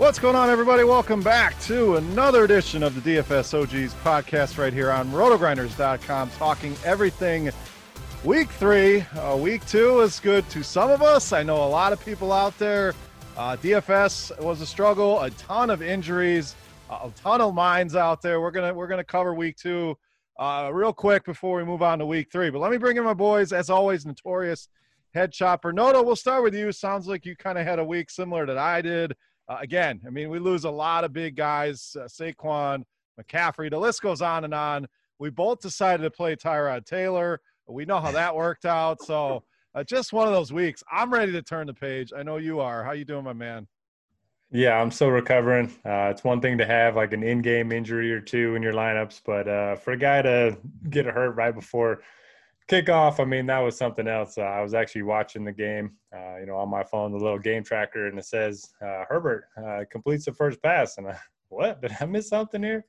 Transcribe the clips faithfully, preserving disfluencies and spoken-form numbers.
What's going on, everybody? Welcome back to another edition of the D F S O Gs podcast right here on roto grinders dot com, talking everything week three. Uh, week two is good to some of us. I know a lot of people out there. Uh, D F S was a struggle, a ton of injuries, a ton of lines out there. We're gonna we're gonna cover week two uh, real quick before we move on to week three. But let me bring in my boys, as always, Notorious Head Chopper. Noto, we'll start with you. Sounds like you kind of had a week similar that I did. Uh, again, I mean, we lose a lot of big guys, uh, Saquon, McCaffrey, the list goes on and on. We both decided to play Tyrod Taylor. We know how that worked out. So uh, just one of those weeks. I'm ready to turn the page. I know you are. How you doing, my man? Yeah, I'm still recovering. Uh, it's one thing to have like an in-game injury or two in your lineups, but uh, for a guy to get hurt right before kickoff, I mean, that was something else. Uh, I was actually watching the game, uh, you know, on my phone, the little game tracker, and it says uh, Herbert uh, completes the first pass. And I, what? Did I miss something here?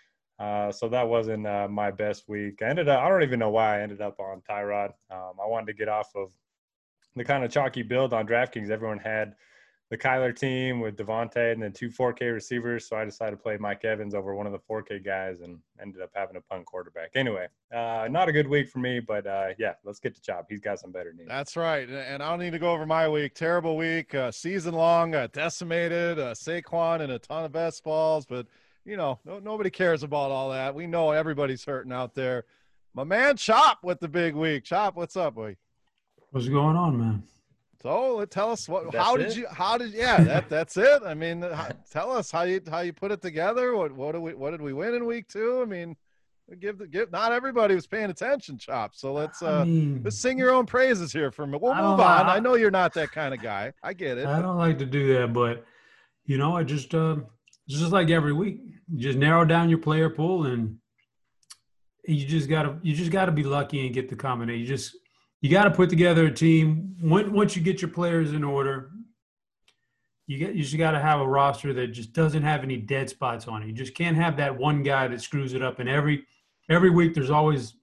Uh, so that wasn't uh, my best week. I ended up, I don't even know why I ended up on Tyrod. Um, I wanted to get off of the kind of chalky build on DraftKings. Everyone had the Kyler team with Devontae and then two four K receivers. So I decided to play Mike Evans over one of the four K guys and ended up having a punt quarterback. Anyway, uh, not a good week for me, but uh, yeah, let's get to Chop. He's got some better news. That's right. And I don't need to go over my week. Terrible week, uh, season long, uh, decimated, uh, Saquon and a ton of best balls. But, you know, no, nobody cares about all that. We know everybody's hurting out there. My man Chop with the big week. Chop, what's up, boy? What's going on, man? So tell us what, That's how it? did you, how did, yeah, that, that's it. I mean, how, tell us how you, how you put it together. What, what do we, what did we win in week two? I mean, give the, give, not everybody was paying attention, Chop. So let's, uh, I mean, let's sing your own praises here for me. We'll I move don't- on. I- I know you're not that kind of guy. I get it. I don't like to do that, but you know, I just uh, it's just like every week, you just narrow down your player pool, and you just gotta you just gotta be lucky and get the combination. You just you got to put together a team. When, once you get your players in order, you get you just got to have a roster that just doesn't have any dead spots on it. You just can't have that one guy that screws it up. And every every week, there's always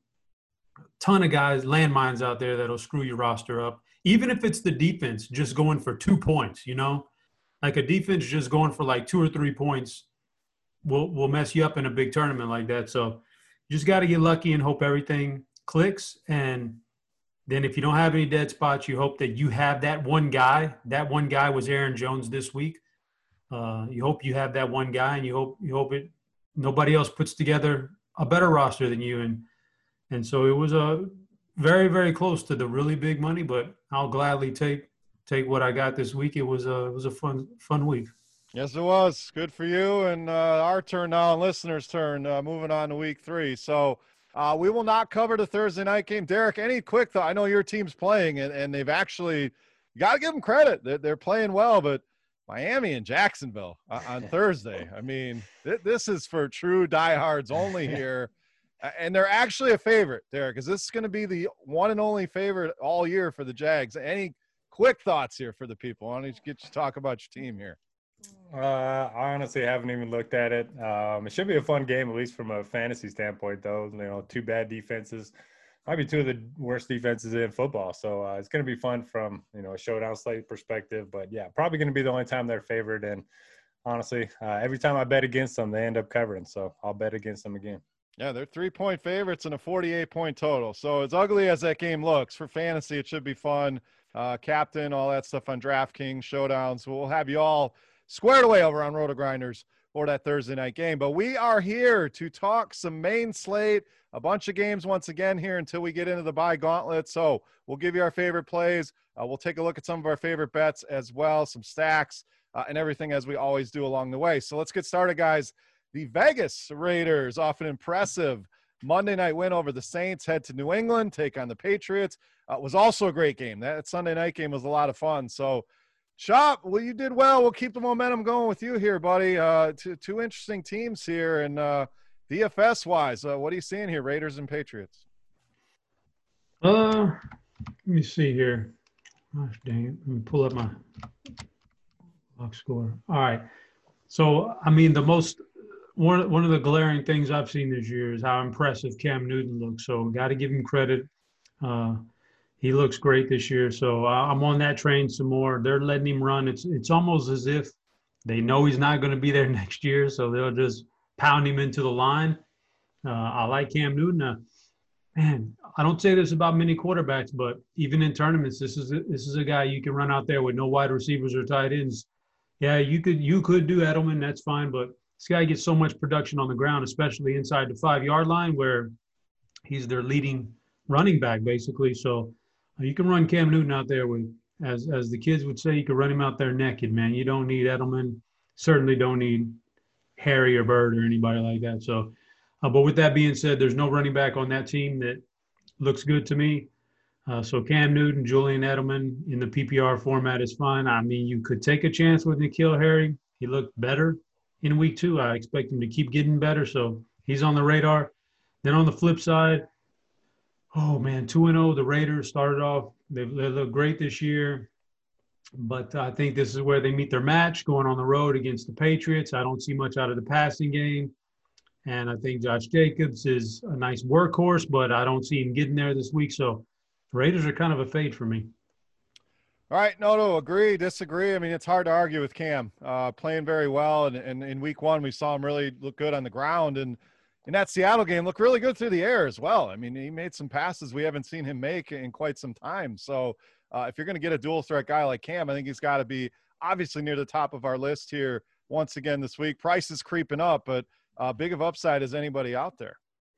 a ton of guys, landmines out there that'll screw your roster up. Even if it's the defense just going for two points, you know, like a defense just going for like two or three points will will mess you up in a big tournament like that. So you just got to get lucky and hope everything clicks. And then if you don't have any dead spots, you hope that you have that one guy. That one guy was Aaron Jones this week. Uh, you hope you have that one guy, and you hope you hope it nobody else puts together a better roster than you. And and so it was a very, very close to the really big money, but I'll gladly take take what I got this week. It was a it was a fun fun week. Yes, it was. Good for you. And uh, our turn now, and listeners' turn, uh, moving on to week three. So uh, we will not cover the Thursday night game. Derek, any quick thought? I know your team's playing, and, and they've actually – you got to give them credit. They're, they're playing well, but Miami and Jacksonville uh, on Thursday. I mean, th- this is for true diehards only here. And they're actually a favorite, Derek. Is this going to be the one and only favorite all year for the Jags? Any quick thoughts here for the people? I want to get you to talk about your team here. Uh, I honestly haven't even looked at it. Um, it should be a fun game, at least from a fantasy standpoint, though. You know, two bad defenses, might be two of the worst defenses in football. So uh, it's going to be fun from, you know, a showdown slate perspective. But, yeah, probably going to be the only time they're favored. And, honestly, uh, every time I bet against them, they end up covering. So I'll bet against them again. Yeah, they're three-point favorites and a forty-eight point total. So as ugly as that game looks, for fantasy, it should be fun. Uh, captain, all that stuff on DraftKings, showdowns. We'll have you all squared away over on Roto Grinders for that Thursday night game. But we are here to talk some main slate, a bunch of games once again here until we get into the bye gauntlet. So we'll give you our favorite plays. Uh, we'll take a look at some of our favorite bets as well, some stacks, uh, and everything as we always do along the way. So let's get started, guys. The Vegas Raiders, off an impressive Monday night win over the Saints, head to New England, take on the Patriots. Uh, it was also a great game. That Sunday night game was a lot of fun. So, Chop, well, you did well. We'll keep the momentum going with you here, buddy. Uh, two, two interesting teams here. And uh, D F S-wise, uh, what are you seeing here, Raiders and Patriots? Uh, let me see here. Gosh dang it. Let me pull up my box score. All right. So, I mean, the most – One, one of the glaring things I've seen this year is how impressive Cam Newton looks. So got to give him credit. Uh, he looks great this year. So uh, I'm on that train some more. They're letting him run. It's it's almost as if They know he's not going to be there next year, so they'll just pound him into the line. Uh, I like Cam Newton. Uh, man, I don't say this about many quarterbacks, but even in tournaments, this is a, this is a guy you can run out there with no wide receivers or tight ends. Yeah, you could you could do Edelman, that's fine, but this guy gets so much production on the ground, especially inside the five-yard line, where he's their leading running back basically. So uh, you can run Cam Newton out there with, as as the kids would say, you can run him out there naked, man. You don't need Edelman. Certainly don't need Harry or Bird or anybody like that. So, uh, but with that being said, there's no running back on that team that looks good to me. Uh, so Cam Newton, Julian Edelman in the P P R format is fine. I mean, you could take a chance with N'Keal Harry. He looked better in week two. I expect him to keep getting better. So he's on the radar. Then on the flip side, oh, man, two and oh, the Raiders started off. They, they look great this year. But I think this is where they meet their match, going on the road against the Patriots. I don't see much out of the passing game. And I think Josh Jacobs is a nice workhorse, but I don't see him getting there this week. So the Raiders are kind of a fade for me. All right, no, no, agree, disagree. I mean, it's hard to argue with Cam, uh, playing very well. And, and in week one, we saw him really look good on the ground. And in that Seattle game, looked really good through the air as well. I mean, he made some passes we haven't seen him make in quite some time. So uh, if you're going to get a dual threat guy like Cam, I think he's got to be obviously near the top of our list here once again this week. Price is creeping up, but uh, big of upside as anybody out there.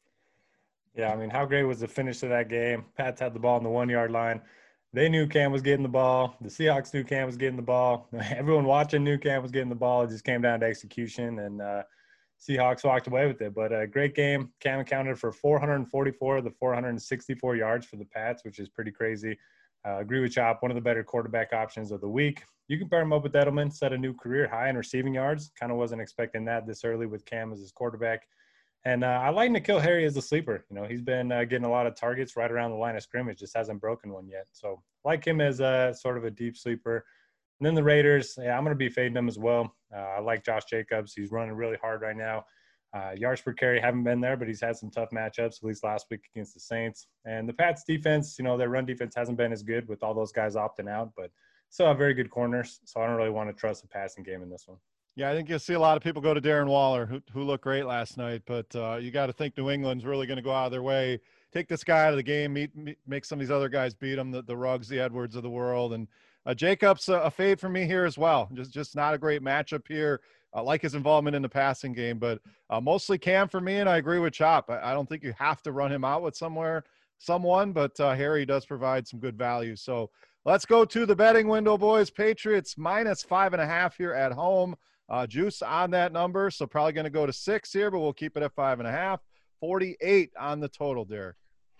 Yeah, I mean, how great was the finish to that game? Pats had the ball on the one-yard line. They knew Cam was getting the ball. The Seahawks knew Cam was getting the ball. Everyone watching knew Cam was getting the ball. It just came down to execution, and uh, Seahawks walked away with it. But a great game. Cam accounted for four hundred forty-four of the four hundred sixty-four yards for the Pats, which is pretty crazy. Uh, agree with Chop, one of the better quarterback options of the week. You can pair him up with Edelman, set a new career high in receiving yards. Kind of wasn't expecting that this early with Cam as his quarterback. And uh, I like N'Keal Harry as a sleeper. You know, he's been uh, getting a lot of targets right around the line of scrimmage, just hasn't broken one yet. So I like him as a sort of a deep sleeper. And then the Raiders, yeah, I'm going to be fading them as well. Uh, I like Josh Jacobs. He's running really hard right now. Uh, yards per carry haven't been there, but he's had some tough matchups, at least last week against the Saints. And the Pats defense, you know, their run defense hasn't been as good with all those guys opting out, but still have very good corners. So I don't really want to trust the passing game in this one. Yeah, I think you'll see a lot of people go to Darren Waller, who, who looked great last night. But uh, you got to think New England's really going to go out of their way, take this guy out of the game, meet, meet, make some of these other guys beat him, the, the Ruggs, the Edwards of the world. And uh, Jacobs, uh, a fade for me here as well. Just just not a great matchup here. I like his involvement in the passing game, but uh, mostly Cam for me, and I agree with Chop. I, I don't think you have to run him out with somewhere, someone, but uh, Harry does provide some good value. So let's go to the betting window, boys. Patriots minus five and a half here at home. Uh, juice on that number, so probably going to go to six here, but we'll keep it at five and a half. forty-eight on the total, Derek.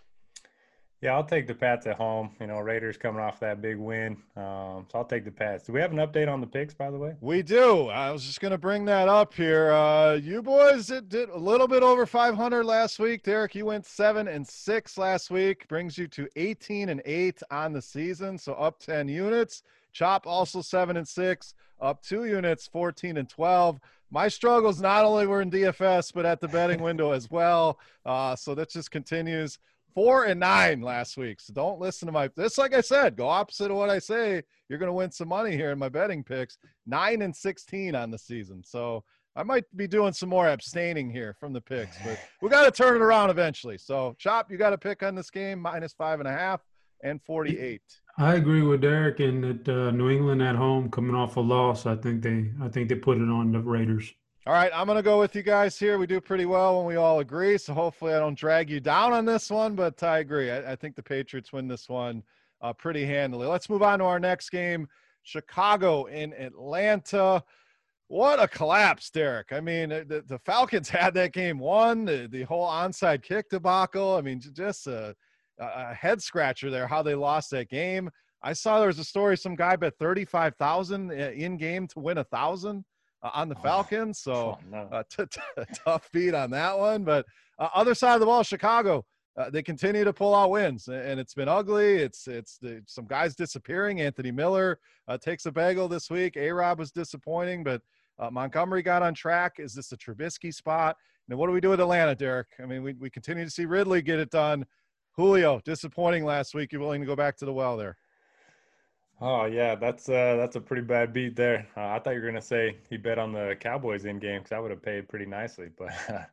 Yeah, I'll take the Pats at home. You know, Raiders coming off that big win. Um, so I'll take the Pats. Do we have an update on the picks, by the way? We do. I was just going to bring that up here. Uh, you boys did, did a little bit over five hundred last week. Derek, you went seven and six last week. Brings you to eighteen and eight on the season, so up ten units. Chop also seven and six, up two units, fourteen and twelve. My struggles not only were in D F S, but at the betting window as well. Uh, so that just continues. Four and nine last week. So don't listen to my, this, like I said, go opposite of what I say. You're going to win some money here in my betting picks. Nine and sixteen on the season. So I might be doing some more abstaining here from the picks, but we got to turn it around eventually. So Chop, you got a pick on this game, minus five and a half and forty-eight. I agree with Derek in that uh, New England at home coming off a loss. I think they, I think they put it on the Raiders. All right, I'm going to go with you guys here. We do pretty well when we all agree, so hopefully I don't drag you down on this one, but I agree. I, I think the Patriots win this one uh, pretty handily. Let's move on to our next game, Chicago in Atlanta. What a collapse, Derek. I mean, the, the Falcons had that game won, the, the whole onside kick debacle. I mean, just a, a head-scratcher there, how they lost that game. I saw there was a story, some guy bet thirty-five thousand in-game to win one thousand. Uh, on the Falcons, so oh, no. uh, t- t- tough beat on that one. But uh, other side of the ball, Chicago, uh, they continue to pull out wins, and it's been ugly. It's it's the, some guys disappearing. Anthony Miller uh, takes a bagel this week. A-Rob was disappointing, but uh, Montgomery got on track. Is this a Trubisky spot? And what do we do with Atlanta, Derek? I mean, we, we continue to see Ridley get it done. Julio, disappointing last week. You're willing to go back to the well there? Oh yeah, that's uh that's a pretty bad beat there. Uh, I thought you were gonna say he bet on the Cowboys in game because that would have paid pretty nicely. But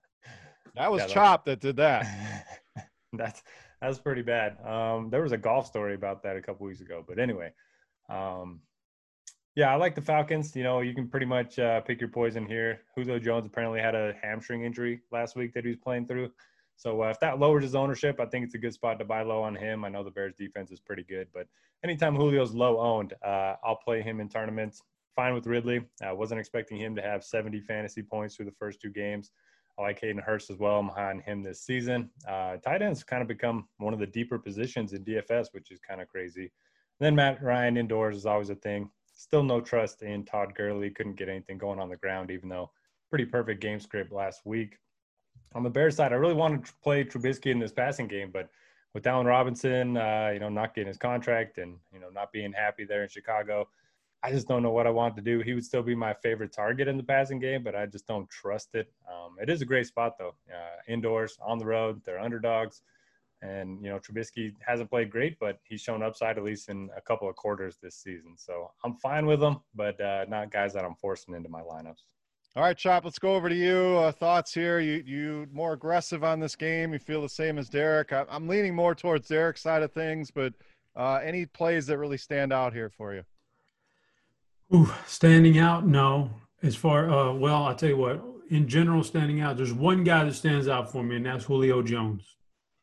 That was yeah, that Chop that did that. that's that's pretty bad. Um, there was a golf story about that a couple weeks ago. But anyway, um, yeah, I like the Falcons. You know, you can pretty much uh, pick your poison here. Julio Jones apparently had a hamstring injury last week that he was playing through. So uh, if that lowers his ownership, I think it's a good spot to buy low on him. I know the Bears defense is pretty good, but anytime Julio's low owned, uh, I'll play him in tournaments. Fine with Ridley. I wasn't expecting him to have seventy fantasy points through the first two games. I like Hayden Hurst as well. I'm high on him this season. Uh, tight ends kind of become one of the deeper positions in D F S, which is kind of crazy. And then Matt Ryan indoors is always a thing. Still no trust in Todd Gurley. Couldn't get anything going on the ground, even though pretty perfect game script last week. On the Bears side, I really wanted to play Trubisky in this passing game, but with Allen Robinson, uh, you know, not getting his contract and, you know, not being happy there in Chicago, I just don't know what I want to do. He would still be my favorite target in the passing game, but I just don't trust it. Um, it is a great spot, though. Uh, indoors, on the road, they're underdogs. And, you know, Trubisky hasn't played great, but he's shown upside at least in a couple of quarters this season. So I'm fine with him, but uh, not guys that I'm forcing into my lineups. All right, Chop, let's go over to you. Uh, thoughts here. You you more aggressive on this game. You feel the same as Derek. I, I'm leaning more towards Derek's side of things, but uh, any plays that really stand out here for you? Ooh, standing out, no. As far, uh, well, I'll tell you what, in general, standing out, there's one guy that stands out for me, and that's Julio Jones.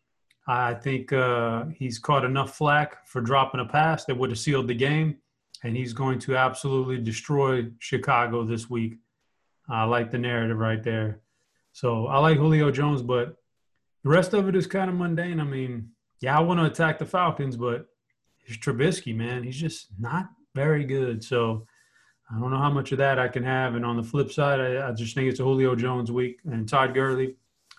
I think uh, he's caught enough flack for dropping a pass that would have sealed the game, and he's going to absolutely destroy Chicago this week. I like the narrative right there. So I like Julio Jones, but the rest of it is kind of mundane. I mean, yeah, I want to attack the Falcons, but it's Trubisky, man. He's just not very good. So I don't know how much of that I can have. And on the flip side, I, I just think it's a Julio Jones week. And Todd Gurley,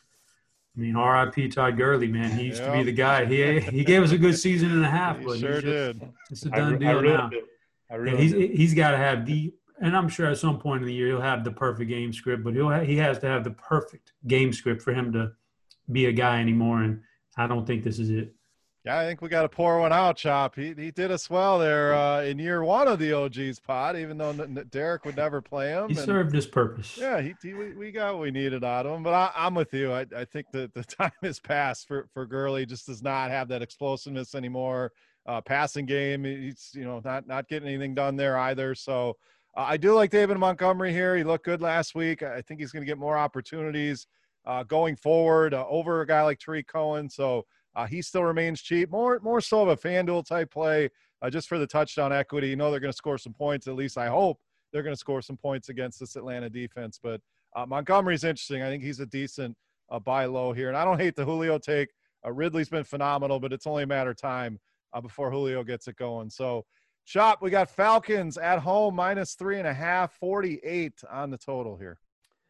I mean, R I P Todd Gurley, man. He used to be Yep. the guy. He he gave us a good season and a half, He but sure he's just did. it's a I, done I deal ruined now. it. I Yeah, ruined he's it. he's got to have the, and I'm sure at some point in the year he'll have the perfect game script, but he'll ha- he has to have the perfect game script for him to be a guy anymore. And I don't think this is it. Yeah, I think we got to pour one out, Chop. He he did us well there uh, in year one of the O G's pod, even though N- N- Derek would never play him. He And served his purpose. yeah, he, he we, we got what we needed out of him. But I, I'm with you. I, I think that the time has passed for for Gurley. Just does not have that explosiveness anymore. Uh, passing game, he's you know not not getting anything done there either. So uh, I do like David Montgomery here. He looked good last week. I think he's going to get more opportunities uh, going forward uh, over a guy like Tariq Cohen. So. Uh, he still remains cheap, more more so of a FanDuel type play, uh, just for the touchdown equity. You know they're going to score some points. At least I hope they're going to score some points against this Atlanta defense. But uh, Montgomery's interesting. I think he's a decent uh, buy low here. And I don't hate the Julio take. Uh, Ridley's been phenomenal, but it's only a matter of time uh, before Julio gets it going. So, Chop, we got Falcons at home, minus three and a half, forty-eight on the total here.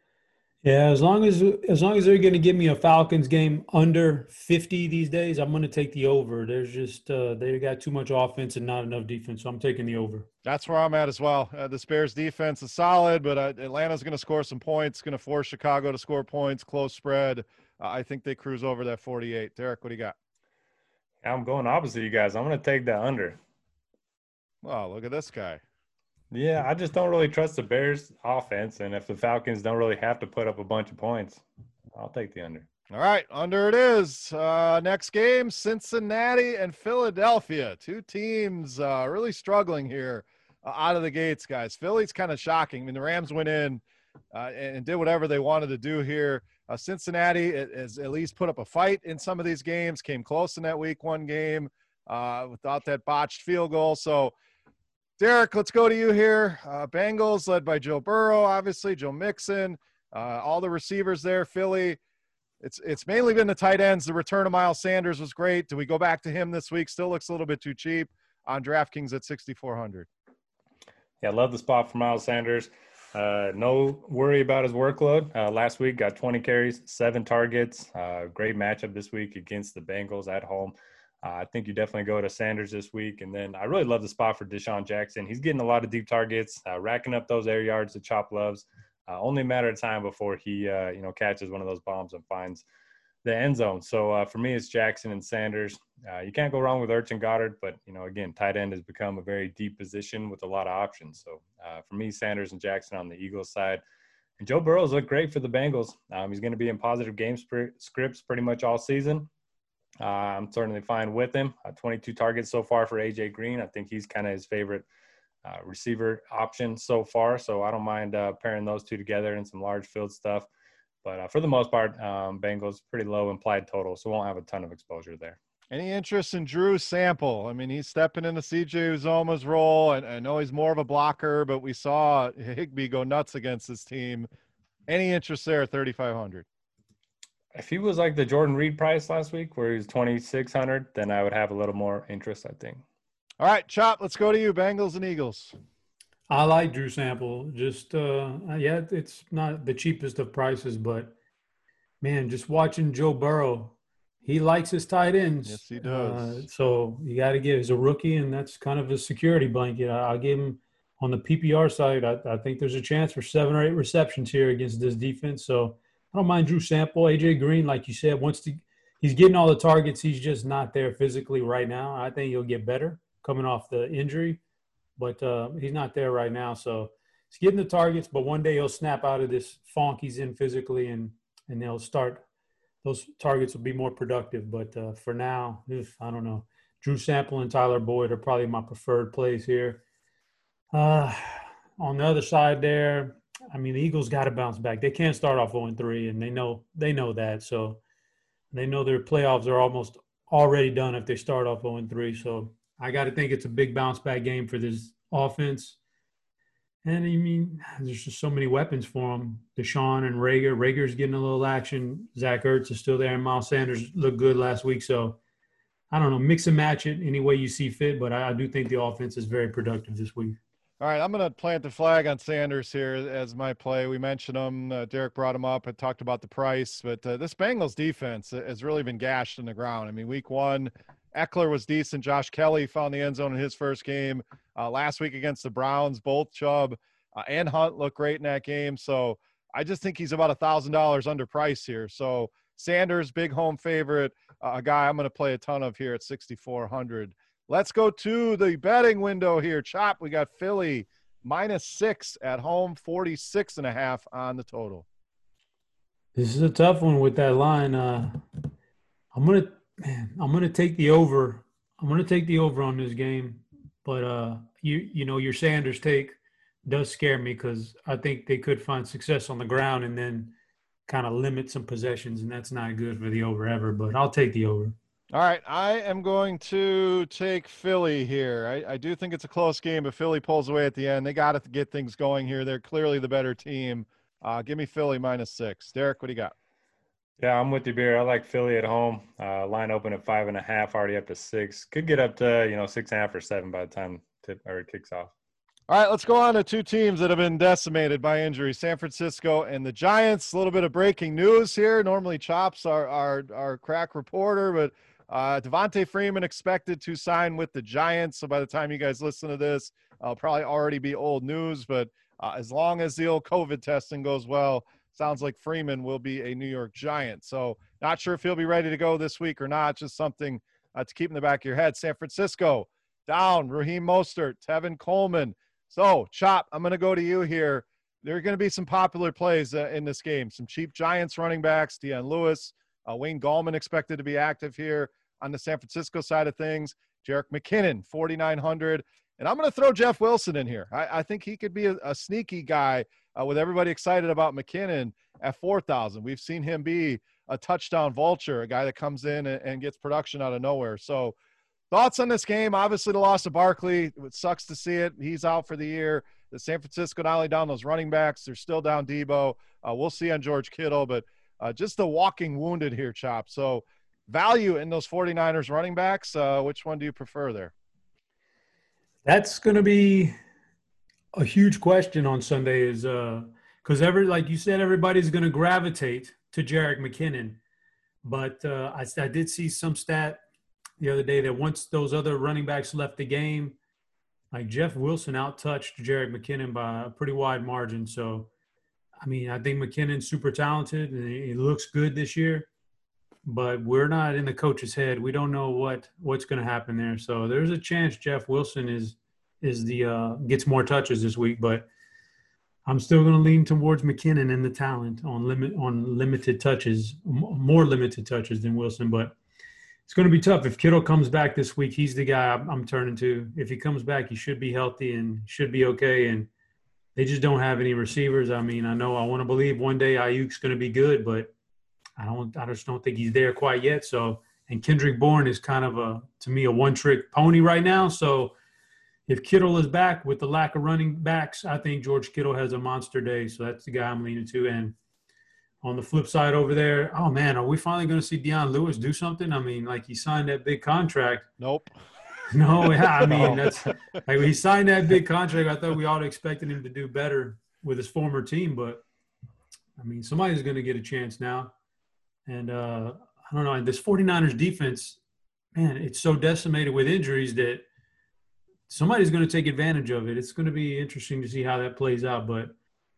Yeah, as long as as long as they're going to give me a Falcons game under fifty these days, I'm going to take the over. There's just uh, they got too much offense and not enough defense, so I'm taking the over. That's where I'm at as well. Uh, the Bears defense is solid, but uh, Atlanta's going to score some points, going to force Chicago to score points, close spread. Uh, I think they cruise over that forty-eight. Derek, what do you got? I'm going opposite you guys. I'm going to take that under. Wow, look at this guy. Yeah, I just don't really trust the Bears offense. And if the Falcons don't really have to put up a bunch of points, I'll take the under. All right, under it is. Uh, next game, Cincinnati and Philadelphia. Two teams uh, really struggling here uh, out of the gates, guys. Philly's kind of shocking. I mean, the Rams went in uh, and, and did whatever they wanted to do here. Uh, Cincinnati has at least put up a fight in some of these games, came close in that week one game uh, without that botched field goal. So, Derek, let's go to you here. Uh, Bengals led by Joe Burrow, obviously, Joe Mixon, uh, all the receivers there, Philly. It's it's mainly been the tight ends. The return of Miles Sanders was great. Do we go back to him this week? Still looks a little bit too cheap on DraftKings at sixty-four hundred. Yeah, I love the spot for Miles Sanders. Uh, no worry about his workload. Uh, last week, got twenty carries, seven targets. Uh, great matchup this week against the Bengals at home. Uh, I think you definitely go to Sanders this week. And then I really love the spot for Deshaun Jackson. He's getting a lot of deep targets, uh, racking up those air yards that Chop loves. Uh, only a matter of time before he, uh, you know, catches one of those bombs and finds the end zone. So uh, for me, it's Jackson and Sanders. Uh, you can't go wrong with Ertz and Goddard, but, you know, again, tight end has become a very deep position with a lot of options. So uh, for me, Sanders and Jackson on the Eagles side. And Joe Burrow's looked great for the Bengals. Um, he's going to be in positive game sp- scripts pretty much all season. Uh, I'm certainly fine with him. Uh, twenty-two targets so far for A J Green. I think he's kind of his favorite uh, receiver option so far. So I don't mind uh, pairing those two together in some large field stuff. But uh, for the most part, um, Bengals pretty low implied total, so won't have a ton of exposure there. Any interest in Drew Sample? I mean, he's stepping into C J Uzoma's role, and I know he's more of a blocker, but we saw Higbee go nuts against this team. Any interest there at thirty-five hundred? If he was like the Jordan Reed price last week, where he was twenty-six hundred, then I would have a little more interest, I think. All right, Chop, let's go to you, Bengals and Eagles. I like Drew Sample. Just, uh, yeah, it's not the cheapest of prices, but, man, just watching Joe Burrow, he likes his tight ends. Yes, he does. Uh, so you got to give – he's a rookie, and that's kind of a security blanket. I, I'll give him on the P P R side, I, I think there's a chance for seven or eight receptions here against this defense. So I don't mind Drew Sample. A J Green, like you said, wants to – he's getting all the targets. He's just not there physically right now. I think he'll get better coming off the injury. But uh, he's not there right now. So he's getting the targets, but one day he'll snap out of this funk he's in physically, and and they'll start – those targets will be more productive. But uh, for now, if, I don't know. Drew Sample and Tyler Boyd are probably my preferred plays here. Uh, on the other side there, I mean, the Eagles got to bounce back. They can't start off oh and three, and they know they know that. So they know their playoffs are almost already done if they start off oh and three. So I got to think it's a big bounce back game for this offense. And I mean, there's just so many weapons for them. Deshaun and Rager. Rager's getting a little action. Zach Ertz is still there, and Miles Sanders looked good last week. So I don't know, mix and match it any way you see fit, but I, I do think the offense is very productive this week. All right, I'm going to plant the flag on Sanders here as my play. We mentioned him. Uh, Derek brought him up and talked about the price, but uh, this Bengals defense has really been gashed in the ground. I mean, week one, Eckler was decent. Josh Kelly found the end zone in his first game. Uh, last week against the Browns, both Chubb uh, and Hunt looked great in that game. So I just think he's about one thousand dollars underpriced here. So Sanders, big home favorite, uh, a guy I'm going to play a ton of here at sixty-four hundred. Let's go to the betting window here. Chop, we got Philly minus six at home, forty-six and a half on the total. This is a tough one with that line. Uh, I'm going to, man, I'm going to take the over. I'm going to take the over on this game. But, uh, you you know, your Sanders take does scare me because I think they could find success on the ground and then kind of limit some possessions, and that's not good for the over ever. But I'll take the over. All right, I am going to take Philly here. I, I do think it's a close game, but Philly pulls away at the end. They got to get things going here. They're clearly the better team. Uh, give me Philly minus six. Derek, what do you got? Yeah, I'm with you, Beer. I like Philly at home. Uh, line open at five and a half, already up to six. Could get up to, you know, six and a half or seven by the time tip, or it kicks off. All right, let's go on to two teams that have been decimated by injury, San Francisco and the Giants. A little bit of breaking news here. Normally Chops our our, our crack reporter, but uh, Devontae Freeman expected to sign with the Giants. So by the time you guys listen to this, I'll probably already be old news. But uh, as long as the old COVID testing goes well, sounds like Freeman will be a New York Giant. So not sure if he'll be ready to go this week or not. Just something uh, to keep in the back of your head. San Francisco down, Raheem Mostert, Tevin Coleman. So, Chop, I'm going to go to you here. There are going to be some popular plays uh, in this game. Some cheap Giants running backs, Deion Lewis, uh, Wayne Gallman expected to be active here on the San Francisco side of things. Jerick McKinnon, forty-nine hundred. And I'm going to throw Jeff Wilson in here. I, I think he could be a, a sneaky guy uh, with everybody excited about McKinnon at four thousand. We've seen him be a touchdown vulture, a guy that comes in and, and gets production out of nowhere. So, thoughts on this game? Obviously, the loss of Barkley. It sucks to see it. He's out for the year. The San Francisco not only down those running backs, they're still down Debo. Uh, we'll see on George Kittle, but uh, just a walking wounded here, Chop. So value in those 49ers running backs. Uh, which one do you prefer there? That's going to be a huge question on Sunday is because, uh, every like you said, everybody's going to gravitate to Jerick McKinnon. But uh, I, I did see some stat the other day that once those other running backs left the game, like Jeff Wilson out-touched Jerick McKinnon by a pretty wide margin. So, I mean, I think McKinnon's super talented and he looks good this year. but we're not in the coach's head. We don't know what what's going to happen there. So there's a chance Jeff Wilson is is the uh, gets more touches this week, but I'm still going to lean towards McKinnon and the talent on limit on limited touches, more limited touches than Wilson. But it's going to be tough. If Kittle comes back this week, he's the guy I'm, I'm turning to. If he comes back, he should be healthy and should be okay. And they just don't have any receivers. I mean, I know I want to believe one day Ayuk's going to be good, but I don't. I just don't think he's there quite yet. So, and Kendrick Bourne is kind of a, to me, a one-trick pony right now. So, if Kittle is back with the lack of running backs, I think George Kittle has a monster day. So that's the guy I'm leaning to. And on the flip side over there, oh man, are we finally going to see Deion Lewis do something? I mean, like he signed that big contract. Nope. No, yeah, I mean that's like he signed that big contract. I thought we all expected him to do better with his former team, but I mean, somebody's going to get a chance now. And uh, I don't know, this 49ers defense, man, it's so decimated with injuries that somebody's going to take advantage of it. It's going to be interesting to see how that plays out. But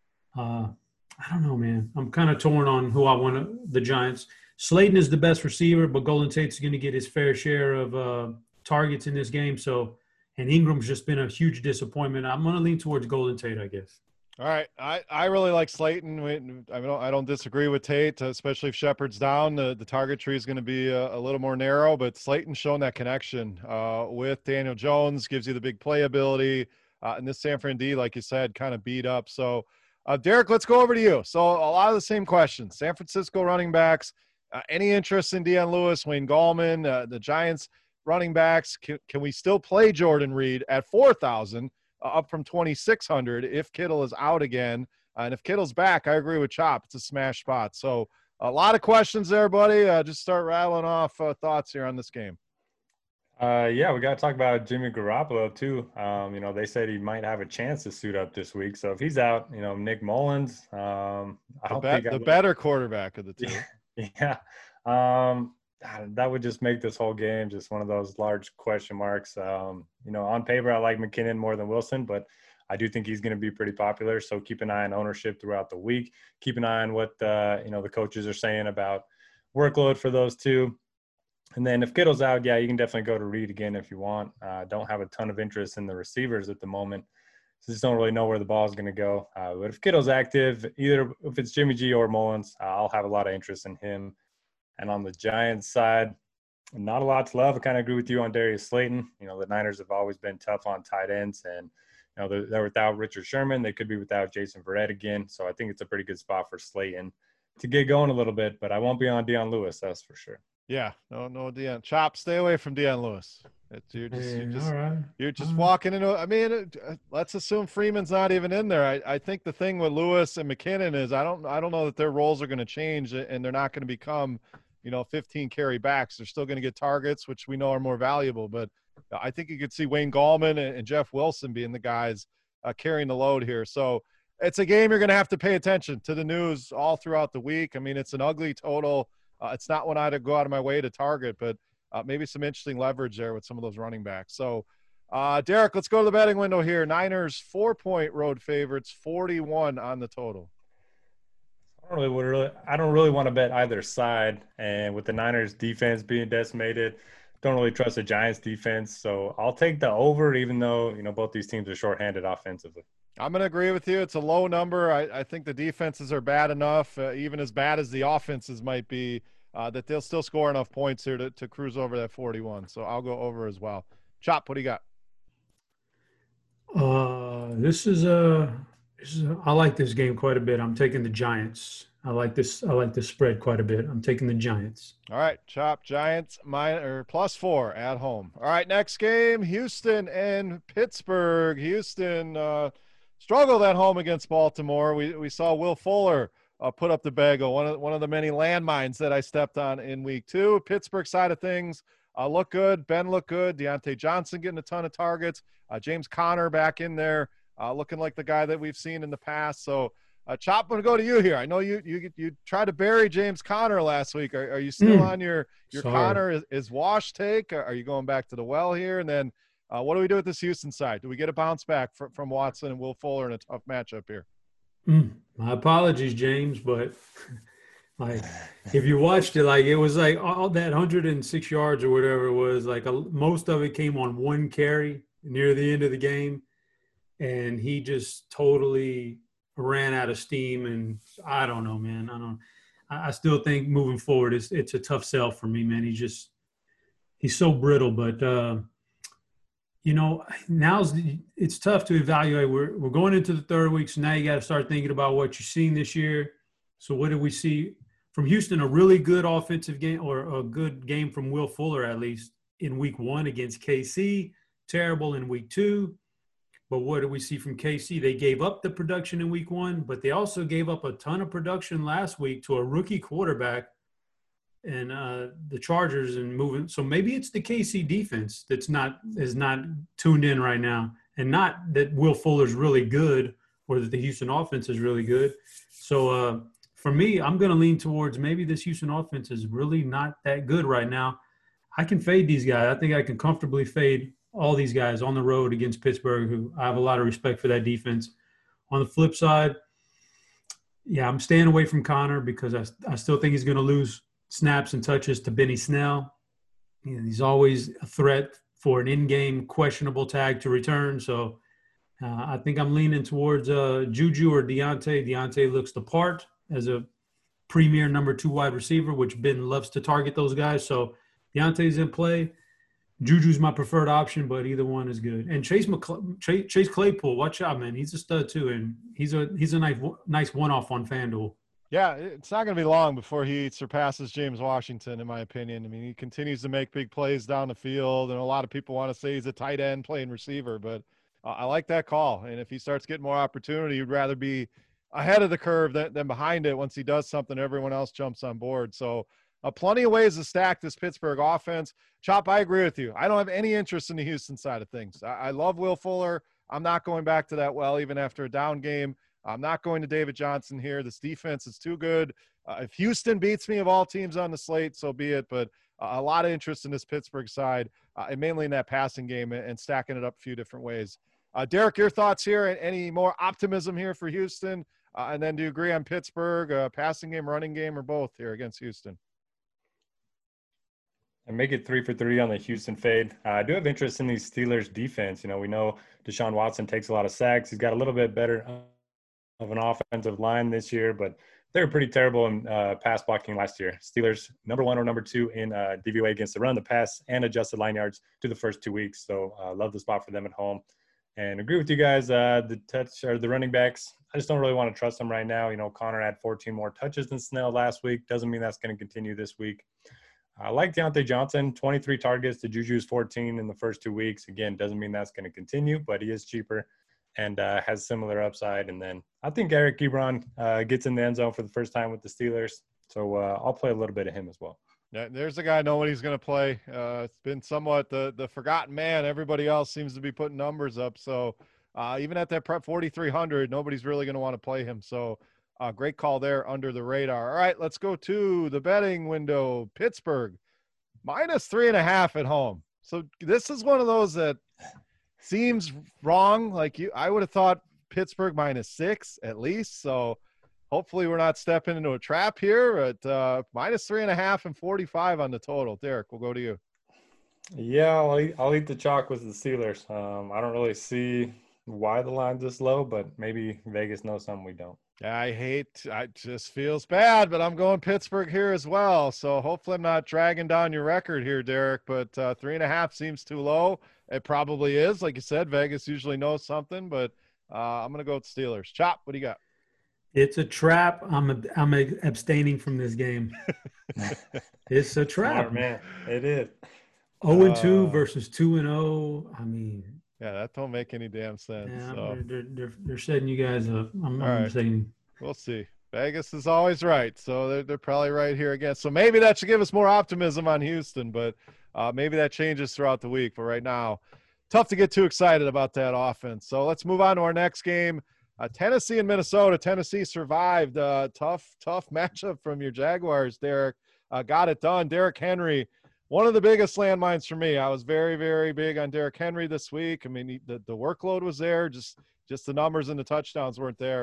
uh, I don't know, man. I'm kind of torn on who I want to, the Giants. Slayton is the best receiver, but Golden Tate's going to get his fair share of uh, targets in this game. So, and Ingram's just been a huge disappointment. I'm going to lean towards Golden Tate, I guess. All right, I, I really like Slayton. I don't I don't disagree with Tate, especially if Shepard's down. The, the target tree is going to be a, a little more narrow, but Slayton's shown that connection uh, with Daniel Jones, gives you the big playability. Uh, and this San Fran D, like you said, kind of beat up. So, uh, Derek, let's go over to you. So a lot of the same questions. San Francisco running backs, uh, any interest in Deion Lewis, Wayne Gallman, uh, the Giants running backs? Can, can we still play Jordan Reed at four thousand? Uh, up from twenty-six hundred if Kittle is out again. Uh, and if Kittle's back, I agree with Chop. It's a smash spot. So a lot of questions there, buddy. Uh, just start rattling off uh, thoughts here on this game. Uh, yeah, we got to talk about Jimmy Garoppolo too. Um, you know, they said he might have a chance to suit up this week. So if he's out, you know, Nick Mullins, um, I don't the, think be- I the better quarterback of the two. Yeah. Um, that would just make this whole game just one of those large question marks. Um, you know, on paper, I like McKinnon more than Wilson, but I do think he's going to be pretty popular. So keep an eye on ownership throughout the week. Keep an eye on what, uh, you know, the coaches are saying about workload for those two. And then if Kittle's out, yeah, you can definitely go to Reed again if you want. Uh, don't have a ton of interest in the receivers at the moment. So just don't really know where the ball is going to go. Uh, but if Kittle's active, either if it's Jimmy G or Mullins, uh, I'll have a lot of interest in him. And on the Giants side, not a lot to love. I kind of agree with you on Darius Slayton. You know, the Niners have always been tough on tight ends, and you know they're, they're without Richard Sherman. They could be without Jason Verrett again. So I think it's a pretty good spot for Slayton to get going a little bit. But I won't be on Deion Lewis, that's for sure. Yeah, no, no Deion. Chop, stay away from Deion Lewis. It's, you're just, you're just, all right. you're just all walking into. I mean, it, uh, let's assume Freeman's not even in there. I, I think the thing with Lewis and McKinnon is I don't, I don't know that their roles are going to change, and they're not going to become, you know, fifteen carry backs. They're still going to get targets, which we know are more valuable. But I think you could see Wayne Gallman and, and Jeff Wilson being the guys uh, carrying the load here. So it's a game you're going to have to pay attention to the news all throughout the week. I mean, it's an ugly total. Uh, it's not one I'd go out of my way to target, but uh, maybe some interesting leverage there with some of those running backs. So, uh, Derek, let's go to the betting window here. Niners four-point road favorites, forty-one on the total. I don't really, would really, I don't really want to bet either side. And with the Niners defense being decimated, don't really trust the Giants defense. So I'll take the over, even though, you know, both these teams are shorthanded offensively. I'm going to agree with you. It's a low number. I, I think the defenses are bad enough, uh, even as bad as the offenses might be, uh, that they'll still score enough points here to, to cruise over that forty-one. So I'll go over as well. Chop, what do you got? Uh, this is a, this is a, I like this game quite a bit. I'm taking the Giants. I like this. I like this spread quite a bit. I'm taking the Giants. All right, Chop, Giants minus or plus four at home. All right, next game, Houston and Pittsburgh. Houston uh, struggled at home against Baltimore. We we saw Will Fuller uh, put up the bagel, one of one of the many landmines that I stepped on in week two. Pittsburgh side of things uh, look good. Ben looked good. Deontay Johnson getting a ton of targets. Uh, James Conner back in there, uh, looking like the guy that we've seen in the past. So. Uh, Chop, I'm going to go to you here. I know you you you tried to bury James Conner last week. Are, are you still mm. on your your Sorry. Conner is, is wash take? Are you going back to the well here? And then uh, what do we do with this Houston side? Do we get a bounce back from, from Watson and Will Fuller in a tough matchup here? Mm. My apologies, James, but Like, if you watched it, like it was like all that one hundred six yards or whatever it was, like a, most of it came on one carry near the end of the game, and he just totally ran out of steam. And I don't know, man. I don't. I I still think moving forward, it's it's a tough sell for me, man. He's just he's so brittle, but. Uh, you know, now's it's tough to evaluate. We're we're going into the third week, so now you got to start thinking about what you've seen this year. So what did we see from Houston? A really good offensive game, or a good game from Will Fuller, at least in week one against K C. Terrible in week two. But what did we see from K C? They gave up the production in week one, but they also gave up a ton of production last week to a rookie quarterback and uh, the Chargers and moving. So maybe it's the K C defense that's not is not tuned in right now, and not that Will Fuller's really good or that the Houston offense is really good. So uh, for me, I'm going to lean towards maybe this Houston offense is really not that good right now. I can fade these guys. I think I can comfortably fade all these guys on the road against Pittsburgh, who I have a lot of respect for that defense. On the flip side, yeah, I'm staying away from Connor because I, I still think he's going to lose snaps and touches to Benny Snell. You know, he's always a threat for an in-game questionable tag to return. So uh, I think I'm leaning towards uh, Juju or Deontay. Deontay looks the part as a premier number two wide receiver, which Ben loves to target those guys. So Deontay's in play. Juju's my preferred option, but either one is good. And Chase McCle- Chase, Chase Claypool, watch out, man. He's a stud too, and he's a he's a nice nice one-off on FanDuel. Yeah, it's not going to be long before he surpasses James Washington, in my opinion. I mean, he continues to make big plays down the field, and a lot of people want to say he's a tight end playing receiver, but uh, I like that call. And if he starts getting more opportunity, you'd rather be ahead of the curve than, than behind it. Once he does something, everyone else jumps on board. So uh, plenty of ways to stack this Pittsburgh offense. Chop, I agree with you. I don't have any interest in the Houston side of things. I, I love Will Fuller. I'm not going back to that well, even after a down game. I'm not going to David Johnson here. This defense is too good. Uh, if Houston beats me of all teams on the slate, so be it. But uh, a lot of interest in this Pittsburgh side, uh, and mainly in that passing game and, and stacking it up a few different ways. Uh, Derek, your thoughts here? Any more optimism here for Houston? Uh, and then do you agree on Pittsburgh, uh, passing game, running game, or both here against Houston? And make it three for three on the Houston fade. Uh, I do have interest in these Steelers defense. You know, we know Deshaun Watson takes a lot of sacks. He's got a little bit better of an offensive line this year, but they were pretty terrible in uh, pass blocking last year. Steelers number one or number two in uh, D V O A against the run, the pass, and adjusted line yards to the first two weeks. So uh, love the spot for them at home. And agree with you guys. Uh, the touch or the running backs, I just don't really want to trust them right now. You know, Connor had fourteen more touches than Snell last week. Doesn't mean that's going to continue this week. I like Deontay Johnson, twenty-three targets to Juju's fourteen in the first two weeks. Again, doesn't mean that's going to continue, but he is cheaper and uh, has similar upside. And then I think Eric Ebron uh, gets in the end zone for the first time with the Steelers. So uh, I'll play a little bit of him as well. Yeah, there's a guy nobody's going to play. Uh, it's been somewhat the the forgotten man. Everybody else seems to be putting numbers up. So uh, even at that prep forty-three hundred, nobody's really going to want to play him. So uh, great call there under the radar. All right, let's go to the betting window. Pittsburgh minus three and a half at home. So this is one of those that seems wrong. Like you, I would have thought Pittsburgh minus six at least. So hopefully we're not stepping into a trap here at uh, minus three and a half and forty-five on the total. Derek, we'll go to you. Yeah, I'll eat, I'll eat the chalk with the Steelers. Um, I don't really see why the line's this low, but maybe Vegas knows something we don't. I hate – I just feels bad, but I'm going Pittsburgh here as well. So hopefully I'm not dragging down your record here, Derek, but uh, three and a half seems too low. It probably is. Like you said, Vegas usually knows something, but uh, I'm going to go with Steelers. Chop, what do you got? It's a trap. I'm a, I'm a abstaining from this game. It's a trap. Smart, man. It is. oh and two Uh, versus two and oh. I mean – yeah, that don't make any damn sense. yeah, So. they're, they're, they're, they're setting you guys up. I'm, All I'm right. saying We'll see. Vegas is always right, so they're, they're probably right here again. So maybe that should give us more optimism on Houston, but uh, maybe that changes throughout the week. But right now, tough to get too excited about that offense. So let's move on to our next game. Uh, Tennessee and Minnesota. Tennessee survived. Uh, tough, tough matchup from your Jaguars, Derek. Uh, got it done. Derrick Henry, one of the biggest landmines for me. I was very, very big on Derrick Henry this week. I mean, he, the, the workload was there. Just, just the numbers and the touchdowns weren't there.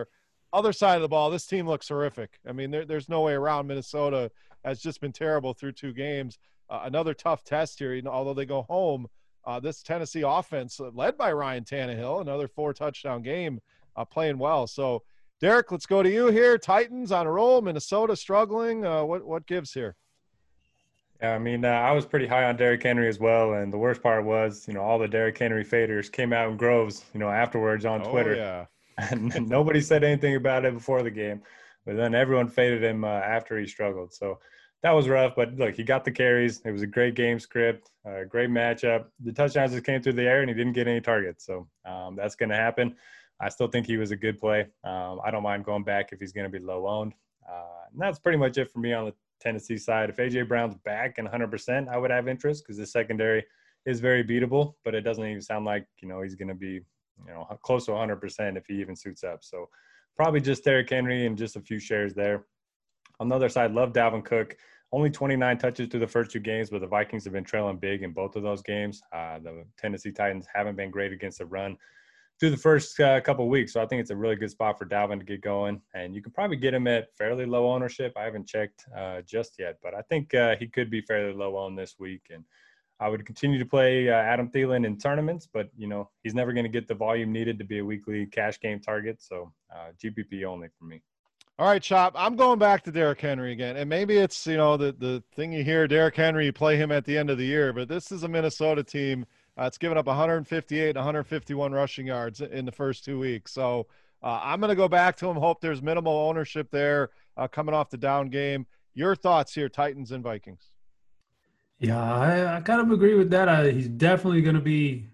Other side of the ball, this team looks horrific. I mean, there, there's no way around. Minnesota has just been terrible through two games. Uh, another tough test here, you know, although they go home. Uh, this Tennessee offense, uh, led by Ryan Tannehill, another four-touchdown game, uh, playing well. So, Derek, let's go to you here. Titans on a roll, Minnesota struggling. Uh, what what gives here? Yeah, I mean, uh, I was pretty high on Derrick Henry as well, and the worst part was, you know, all the Derrick Henry faders came out in groves, you know, afterwards on Oh, Twitter. yeah. And nobody said anything about it before the game, but then everyone faded him uh, after he struggled. So that was rough, but look, he got the carries. It was a great game script, a great matchup. The touchdowns just came through the air, and he didn't get any targets. So um, that's going to happen. I still think he was a good play. Um, I don't mind going back if he's going to be low owned. Uh, and that's pretty much it for me on the Tennessee side. If A J Brown's back and one hundred percent, I would have interest because the secondary is very beatable, but it doesn't even sound like, you know, he's going to be, you know, close to one hundred percent if he even suits up. So probably just Derrick Henry and just a few shares there. On the other side, love Dalvin Cook. Only twenty-nine touches through the first two games, but the Vikings have been trailing big in both of those games. Uh, the Tennessee Titans haven't been great against the run through the first uh, couple of weeks. So I think it's a really good spot for Dalvin to get going. And you can probably get him at fairly low ownership. I haven't checked uh, just yet, but I think uh, he could be fairly low owned this week. And I would continue to play uh, Adam Thielen in tournaments, but, you know, he's never going to get the volume needed to be a weekly cash game target. So uh, G P P only for me. All right, Chop, I'm going back to Derrick Henry again. And maybe it's, you know, the, the thing you hear, Derrick Henry, you play him at the end of the year. But this is a Minnesota team. Uh, it's given up one fifty-eight and one fifty-one rushing yards in the first two weeks. So uh, I'm going to go back to him, hope there's minimal ownership there uh, coming off the down game. Your thoughts here, Titans and Vikings? Yeah, I, I kind of agree with that. I, he's definitely going to be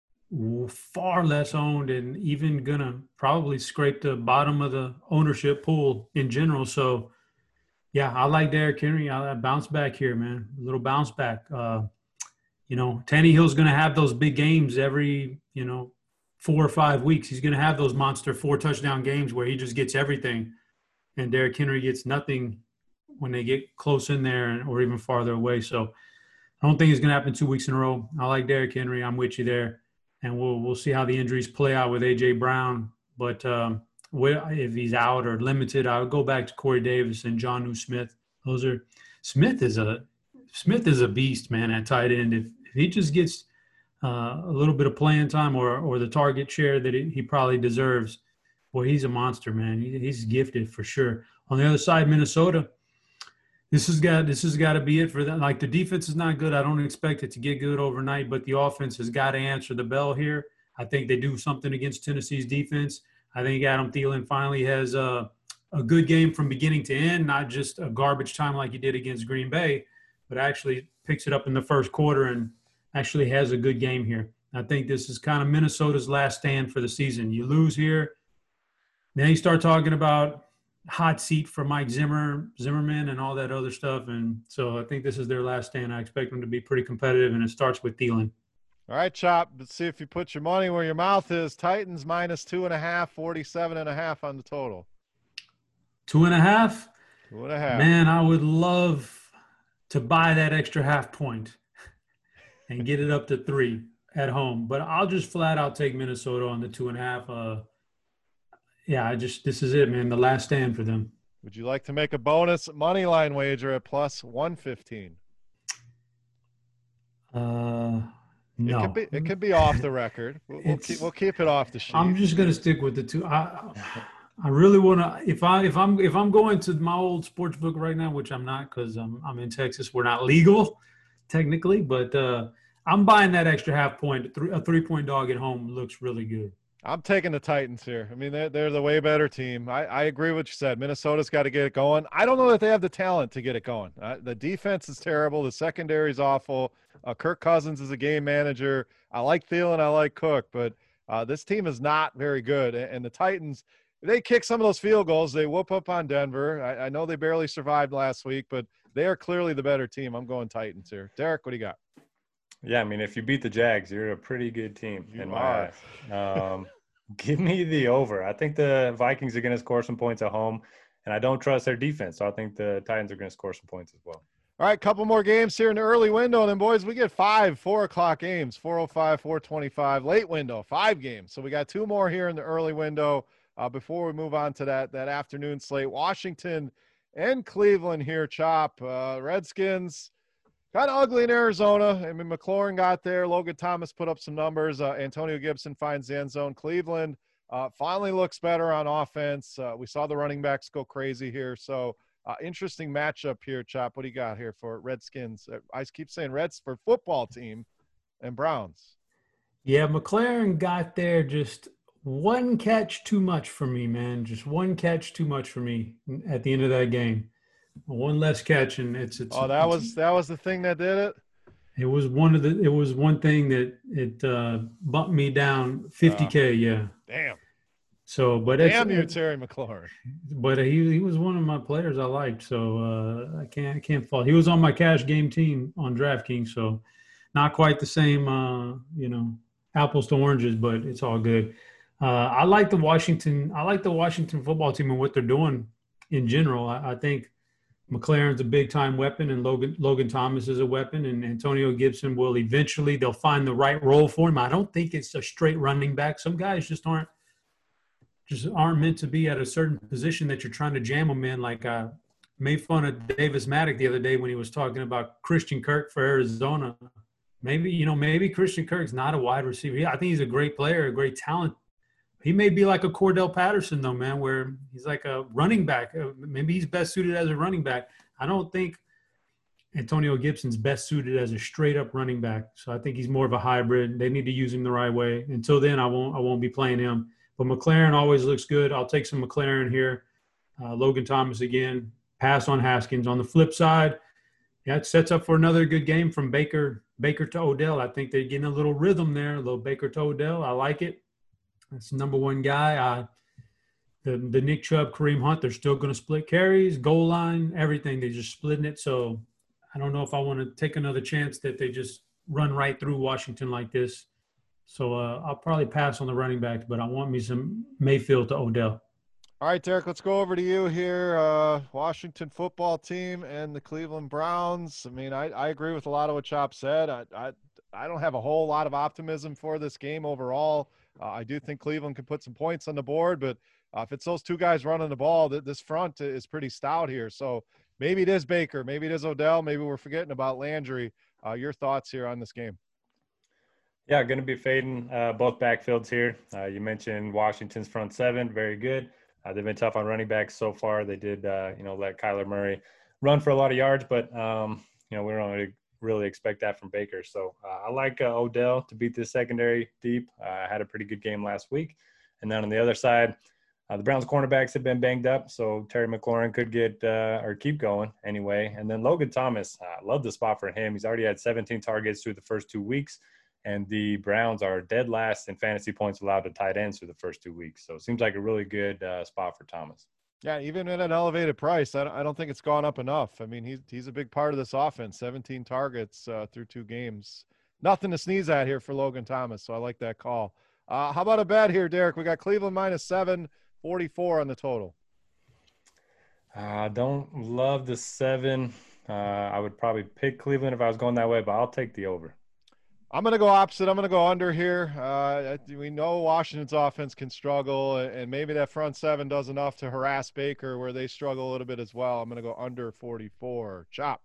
far less owned and even going to probably scrape the bottom of the ownership pool in general. So, yeah, I like Derrick Henry. I, I bounce back here, man. A little bounce back. Uh, you know, Tannehill's going to have those big games every, you know, four or five weeks. He's going to have those monster four touchdown games where he just gets everything. And Derrick Henry gets nothing when they get close in there or even farther away. So I don't think it's going to happen two weeks in a row. I like Derrick Henry. I'm with you there. And we'll we'll see how the injuries play out with A J Brown. But um, if he's out or limited, I would go back to Corey Davis and Jonnu Smith. Those are Smith is a Smith is a beast, man, at tight end. If, if he just gets uh, a little bit of playing time or or the target share that he, he probably deserves, boy, he's a monster, man. He, he's gifted for sure. On the other side, Minnesota. This has got this has got to be it for them. Like, the defense is not good. I don't expect it to get good overnight, but the offense has got to answer the bell here. I think they do something against Tennessee's defense. I think Adam Thielen finally has a, a good game from beginning to end, not just a garbage time like he did against Green Bay, but actually picks it up in the first quarter and actually has a good game here. I think this is kind of Minnesota's last stand for the season. You lose here, then you start talking about hot seat for Mike Zimmer, Zimmerman and all that other stuff. And so I think this is their last stand. I expect them to be pretty competitive, and it starts with Thielen. All right, Chop, let's see if you put your money where your mouth is. Titans minus two and a half, forty-seven and a half on the total. Two and a half? Two and a half. Man, I would love to buy that extra half point and get it up to three at home. But I'll just flat out take Minnesota on the two and a half. Uh, Yeah, I just this is it, man. The last stand for them. Would you like to make a bonus money line wager at plus one fifteen? Uh, no. It could be. It could be off the record. We'll, we'll keep. We'll keep it off the sheet. I'm just gonna stick with the two. I I really want to. If I if I'm if I'm going to my old sports book right now, which I'm not because I'm I'm in Texas. We're not legal, technically, but uh, I'm buying that extra half point. A three point dog at home looks really good. I'm taking the Titans here. I mean, they're, they're the way better team. I, I agree with what you said. Minnesota's got to get it going. I don't know that they have the talent to get it going. Uh, the defense is terrible. The secondary is awful. Uh, Kirk Cousins is a game manager. I like Thielen. I like Cook. But uh, this team is not very good. And, and the Titans, they kick some of those field goals. They whoop up on Denver. I, I know they barely survived last week, but they are clearly the better team. I'm going Titans here. Derek, what do you got? Yeah, I mean, if you beat the Jags, you're a pretty good team You in my are. eyes. Um, give me the over. I think the Vikings are going to score some points at home, and I don't trust their defense, so I think the Titans are going to score some points as well. All right, couple more games here in the early window. And then, boys, we get five four o'clock games, four oh five, four twenty-five. Late window, five games. So we got two more here in the early window. Uh, before we move on to that that afternoon slate, Washington and Cleveland here, Chop. Uh, Redskins kind of ugly in Arizona. I mean, McLaurin got there. Logan Thomas put up some numbers. Uh, Antonio Gibson finds the end zone. Cleveland uh, finally looks better on offense. Uh, we saw the running backs go crazy here. So uh, interesting matchup here, Chop. What do you got here for Redskins? I keep saying Reds for football team and Browns. Yeah, McLaurin got there just one catch too much for me, man. Just one catch too much for me at the end of that game. One less catch, and it's it's. Oh, that it's, was that was the thing that did it. It was one of the. It was one thing that it uh, bumped me down fifty K. Uh, yeah. Damn. So, but damn you, Terry McLaurin. But he he was one of my players I liked, so uh, I can't I can't fault. He was on my cash game team on DraftKings, so not quite the same, uh, you know, apples to oranges, but it's all good. Uh, I like the Washington. I like the Washington football team and what they're doing in general. I, I think McLaurin's a big time weapon, and Logan Logan Thomas is a weapon, and Antonio Gibson will eventually they'll find the right role for him. I don't think it's a straight running back. Some guys just aren't just aren't meant to be at a certain position that you're trying to jam them in. Like I made fun of Davis Maddock the other day when he was talking about Christian Kirk for Arizona. Maybe you know maybe Christian Kirk's not a wide receiver. Yeah, I think he's a great player, a great talent. He may be like a Cordell Patterson, though, man, where he's like a running back. Maybe he's best suited as a running back. I don't think Antonio Gibson's best suited as a straight-up running back. So I think he's more of a hybrid. They need to use him the right way. Until then, I won't I won't be playing him. But McLaurin always looks good. I'll take some McLaurin here. Uh, Logan Thomas again. Pass on Haskins. On the flip side, yeah, it sets up for another good game from Baker Baker to Odell. I think they're getting a little rhythm there, a little Baker to Odell. I like it. That's the number one guy. Uh, the, the Nick Chubb, Kareem Hunt, they're still going to split carries, goal line, everything. They're just splitting it. So I don't know if I want to take another chance that they just run right through Washington like this. So uh, I'll probably pass on the running backs, but I want me some Mayfield to Odell. All right, Derek, let's go over to you here. Uh, Washington football team and the Cleveland Browns. I mean, I, I agree with a lot of what Chop said. I, I, I don't have a whole lot of optimism for this game overall. Uh, I do think Cleveland can put some points on the board, but uh, if it's those two guys running the ball, th- this front is pretty stout here. So maybe it is Baker, maybe it is Odell, maybe we're forgetting about Landry. Uh, your thoughts here on this game? Yeah, going to be fading uh, both backfields here. Uh, you mentioned Washington's front seven, very good. Uh, they've been tough on running backs so far. They did, uh, you know, let Kyler Murray run for a lot of yards, but um, you know, we don't really really expect that from Baker. So uh, I like uh, Odell to beat this secondary deep. I uh, had a pretty good game last week. And then on the other side, uh, the Browns cornerbacks have been banged up, so Terry McLaurin could get uh, or keep going anyway. And then Logan Thomas, I uh, love the spot for him. He's already had seventeen targets through the first two weeks, and the Browns are dead last in fantasy points allowed to tight ends through the first two weeks. So it seems like a really good uh, spot for Thomas. Yeah, even at an elevated price, I don't, I don't think it's gone up enough. I mean, he's he's a big part of this offense. seventeen targets uh, through two games. Nothing to sneeze at here for Logan Thomas, so I like that call. Uh, how about a bet here, Derek? We got Cleveland minus seven, forty-four on the total. I uh, don't love the seven. Uh, I would probably pick Cleveland if I was going that way, but I'll take the over. I'm going to go opposite. I'm going to go under here. Uh, we know Washington's offense can struggle, and maybe that front seven does enough to harass Baker where they struggle a little bit as well. I'm going to go under forty-four. Chop.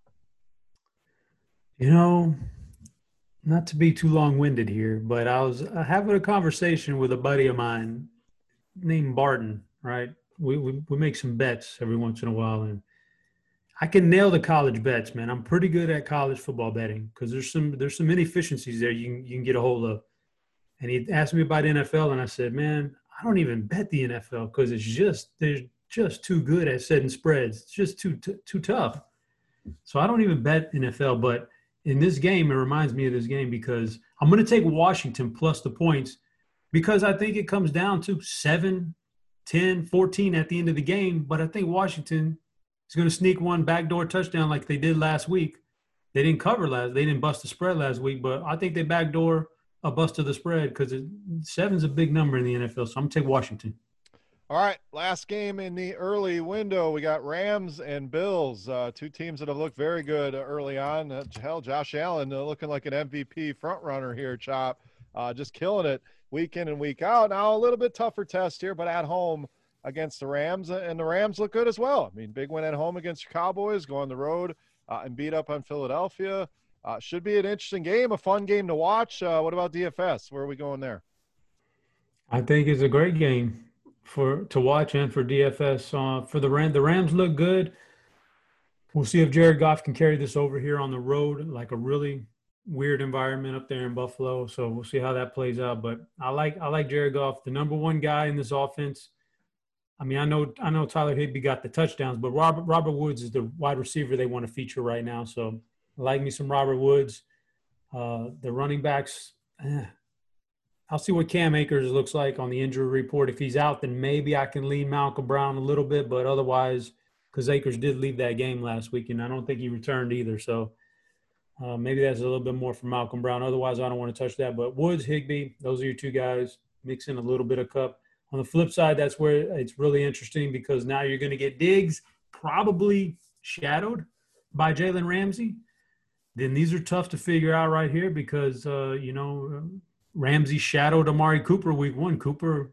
You know, not to be too long-winded here, but I was having a conversation with a buddy of mine named Barton, right? We, we, we make some bets every once in a while, and I can nail the college bets, man. I'm pretty good at college football betting because there's some there's some inefficiencies there you can you can get a hold of. And he asked me about N F L, and I said, man, I don't even bet the N F L because it's just they're just too good at setting spreads. It's just too t- too tough. So I don't even bet N F L. But in this game, it reminds me of this game because I'm going to take Washington plus the points because I think it comes down to seven, ten, fourteen at the end of the game. But I think Washington – he's going to sneak one backdoor touchdown like they did last week. They didn't cover last. They didn't bust the spread last week, but I think they backdoor a bust of the spread because seven's a big number in the N F L. So I'm going to take Washington. All right, last game in the early window. We got Rams and Bills, uh, two teams that have looked very good early on. Uh, hell, Josh Allen uh, looking like an M V P front runner here, Chop, uh, just killing it. week in and week out. Now a little bit tougher test here, but at home against the Rams, and the Rams look good as well. I mean, big win at home against your Cowboys, go on the road uh, and beat up on Philadelphia. Uh, should be an interesting game, a fun game to watch. Uh, what about D F S? Where are we going there? I think it's a great game for to watch and for D F S. Uh, for the Rams, the Rams look good. We'll see if Jared Goff can carry this over here on the road, like a really weird environment up there in Buffalo. So we'll see how that plays out. But I like I like Jared Goff, the number one guy in this offense. I mean, I know I know Tyler Higbee got the touchdowns, but Robert Robert Woods is the wide receiver they want to feature right now. So I like me some Robert Woods. Uh, the running backs, eh, I'll see what Cam Akers looks like on the injury report. If he's out, then maybe I can lean Malcolm Brown a little bit, but otherwise, because Akers did leave that game last week, and I don't think he returned either. So uh, maybe that's a little bit more for Malcolm Brown. Otherwise, I don't want to touch that. But Woods, Higbee, those are your two guys. Mix in a little bit of Cup. On the flip side, that's where it's really interesting because now you're going to get Diggs probably shadowed by Jalen Ramsey. Then these are tough to figure out right here because, uh, you know, Ramsey shadowed Amari Cooper week one. Cooper,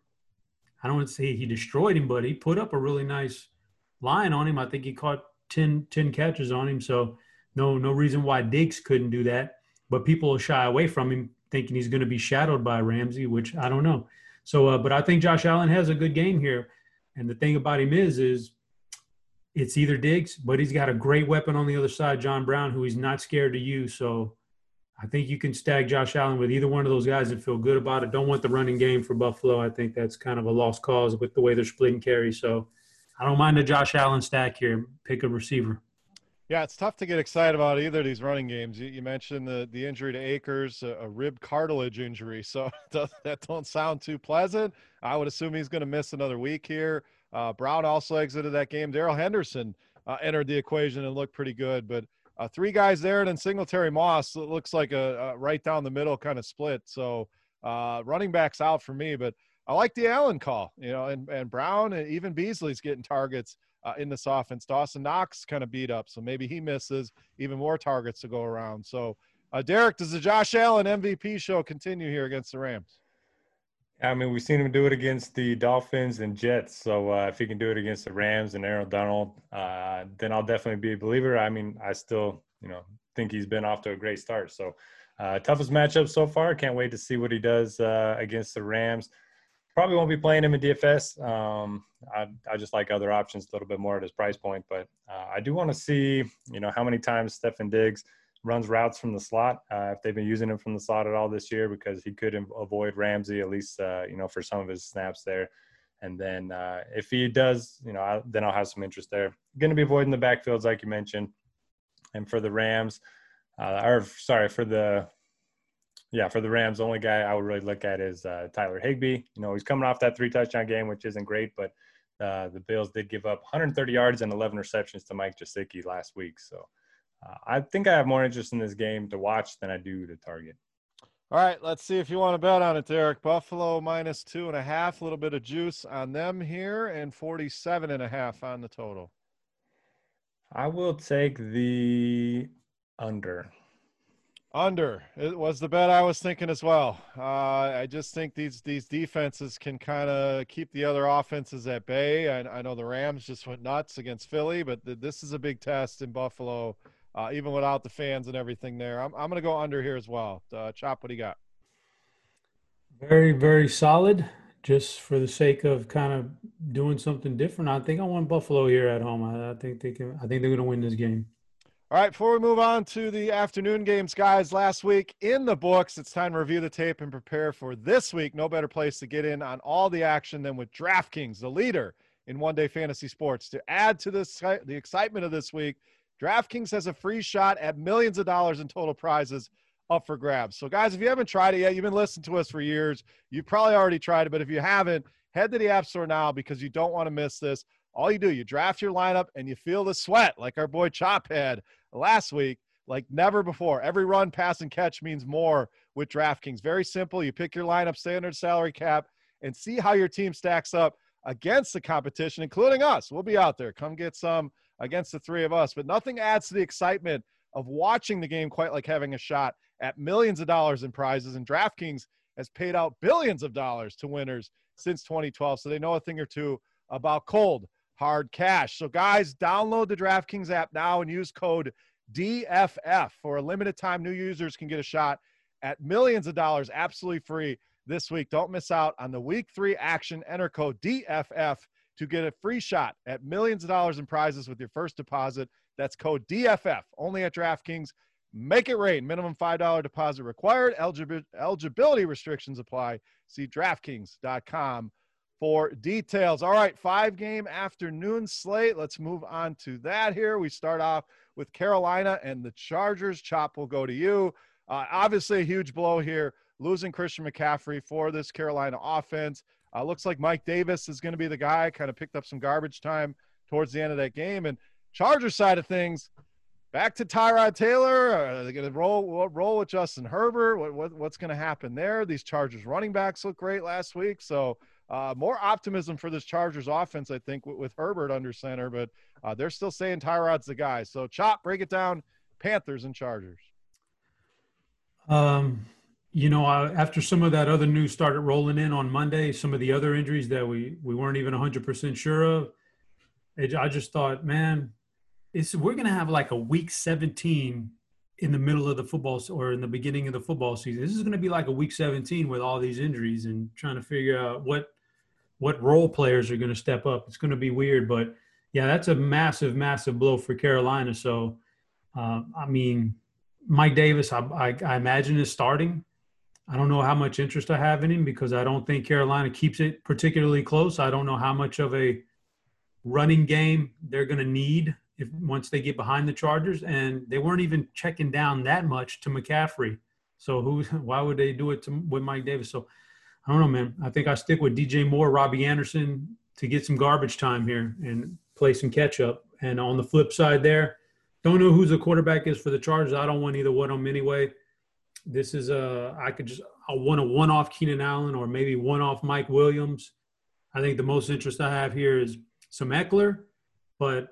I don't want to say he destroyed him, but he put up a really nice line on him. I think he caught ten, ten catches on him. So no, no reason why Diggs couldn't do that. But people will shy away from him thinking he's going to be shadowed by Ramsey, which I don't know. So, uh, but I think Josh Allen has a good game here. And the thing about him is, is it's either Diggs, but he's got a great weapon on the other side, John Brown, who he's not scared to use. So I think you can stack Josh Allen with either one of those guys and feel good about it. Don't want the running game for Buffalo. I think that's kind of a lost cause with the way they're splitting carries. So I don't mind the Josh Allen stack here. Pick a receiver. Yeah, it's tough to get excited about either of these running games. You, you mentioned the, the injury to Akers, a, a rib cartilage injury. So that don't sound too pleasant. I would assume he's going to miss another week here. Uh, Brown also exited that game. Darrell Henderson uh, entered the equation and looked pretty good. But uh, three guys there, and then Singletary Moss, it looks like a, a right down the middle kind of split. So uh, running backs out for me. But I like the Allen call, you know, and, and Brown and even Beasley's getting targets uh, in this offense. Dawson Knox kind of beat up, so maybe he misses, even more targets to go around. So, uh, Derek, does the Josh Allen M V P show continue here against the Rams? I mean, we've seen him do it against the Dolphins and Jets. So uh, if he can do it against the Rams and Aaron Donald, uh, then I'll definitely be a believer. I mean, I still, you know, think he's been off to a great start. So uh, toughest matchup so far. Can't wait to see what he does uh, against the Rams. Probably won't be playing him in D F S. Um, I, I just like other options a little bit more at his price point. But uh, I do want to see, you know, how many times Stefon Diggs runs routes from the slot, uh, if they've been using him from the slot at all this year, because he could avoid Ramsey, at least, uh, you know, for some of his snaps there. And then uh, if he does, you know, I, then I'll have some interest there. Going to be avoiding the backfields, like you mentioned. And for the Rams, uh, or sorry, for the, yeah, for the Rams, the only guy I would really look at is uh, Tyler Higbee. You know, he's coming off that three-touchdown game, which isn't great, but uh, the Bills did give up one hundred thirty yards and eleven receptions to Mike Gesicki last week. So uh, I think I have more interest in this game to watch than I do to target. All right, let's see if you want to bet on it, Derek. Buffalo minus two and a half, a little bit of juice on them here, and forty-seven and a half on the total. I will take the under. Under. It was the bet I was thinking as well. Uh, I just think these these defenses can kind of keep the other offenses at bay. I, I know the Rams just went nuts against Philly, but th- this is a big test in Buffalo, uh, even without the fans and everything there. I'm, I'm going to go under here as well. Uh, Chop, what do you got? Very, very solid. Just for the sake of kind of doing something different, I think I want Buffalo here at home. I, I think they can. I think they're going to win this game. All right, before we move on to the afternoon games, guys, last week in the books, it's time to review the tape and prepare for this week. No better place to get in on all the action than with DraftKings, the leader in one-day fantasy sports. To add to this, the excitement of this week, DraftKings has a free shot at millions of dollars in total prizes up for grabs. So, guys, if you haven't tried it yet, you've been listening to us for years. You've probably already tried it, but if you haven't, head to the App Store now because you don't want to miss this. All you do, you draft your lineup and you feel the sweat like our boy Chop had last week, like never before. Every run, pass, and catch means more with DraftKings. Very simple. You pick your lineup, standard salary cap, and see how your team stacks up against the competition, including us. We'll be out there. Come get some against the three of us. But nothing adds to the excitement of watching the game quite like having a shot at millions of dollars in prizes. And DraftKings has paid out billions of dollars to winners since twenty twelve. So they know a thing or two about cold, hard cash. So guys, download the DraftKings app now and use code D F F. For a limited time, new users can get a shot at millions of dollars absolutely free this week. Don't miss out on the week three action. Enter code D F F to get a free shot at millions of dollars in prizes with your first deposit. That's code D F F, only at DraftKings. Make it rain. Minimum five dollars deposit required. Eligi- eligibility restrictions apply. See DraftKings dot com for details. All right, five-game afternoon slate. Let's move on to that here. We start off with Carolina and the Chargers. Chop, will go to you. Uh, obviously, a huge blow here, losing Christian McCaffrey for this Carolina offense. Uh, looks like Mike Davis is going to be the guy. Kind of picked up some garbage time towards the end of that game. And Chargers side of things, back to Tyrod Taylor. Are they going to roll roll with Justin Herbert? What, what what's going to happen there? These Chargers running backs look great last week, so uh, more optimism for this Chargers offense, I think, with, with Herbert under center. But uh, they're still saying Tyrod's the guy. So Chop, break it down. Panthers and Chargers. Um, you know, I, after some of that other news started rolling in on Monday, some of the other injuries that we we weren't even one hundred percent sure of, it, I just thought, man. It's, we're going to have like a week seventeen in the middle of the football or in the beginning of the football season. This is going to be like a week seventeen with all these injuries and trying to figure out what what role players are going to step up. It's going to be weird, but yeah, that's a massive, massive blow for Carolina. So, uh, I mean, Mike Davis, I, I, I imagine is starting. I don't know how much interest I have in him because I don't think Carolina keeps it particularly close. I don't know how much of a running game they're going to need if once they get behind the Chargers, and they weren't even checking down that much to McCaffrey. So who, why would they do it to, with Mike Davis? So I don't know, man. I think I stick with D J Moore, Robbie Anderson to get some garbage time here and play some catch up. And on the flip side there, don't know who the quarterback is for the Chargers. I don't want either one of them anyway. This is a, I could just, I want a one-off Keenan Allen or maybe one-off Mike Williams. I think the most interest I have here is some Eckler, but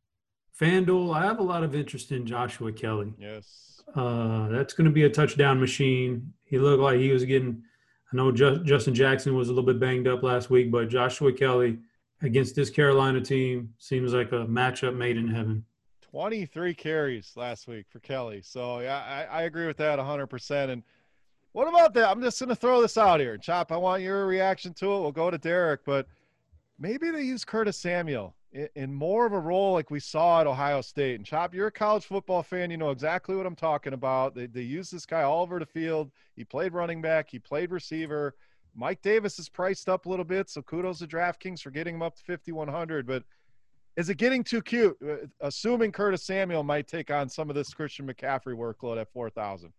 FanDuel, I have a lot of interest in Joshua Kelly. Yes. Uh, that's going to be a touchdown machine. He looked like he was getting – I know Ju- Justin Jackson was a little bit banged up last week, but Joshua Kelly against this Carolina team seems like a matchup made in heaven. twenty-three carries last week for Kelly. So, yeah, I, I agree with that one hundred percent. And what about that? I'm just going to throw this out here. Chop, I want your reaction to it. We'll go to Derek, but maybe they use Curtis Samuel in more of a role like we saw at Ohio State. And Chop, you're a college football fan. You know exactly what I'm talking about. They, they use this guy all over the field. He played running back. He played receiver. Mike Davis is priced up a little bit, so kudos to DraftKings for getting him up to fifty-one hundred. But is it getting too cute, assuming Curtis Samuel might take on some of this Christian McCaffrey workload at four thousand?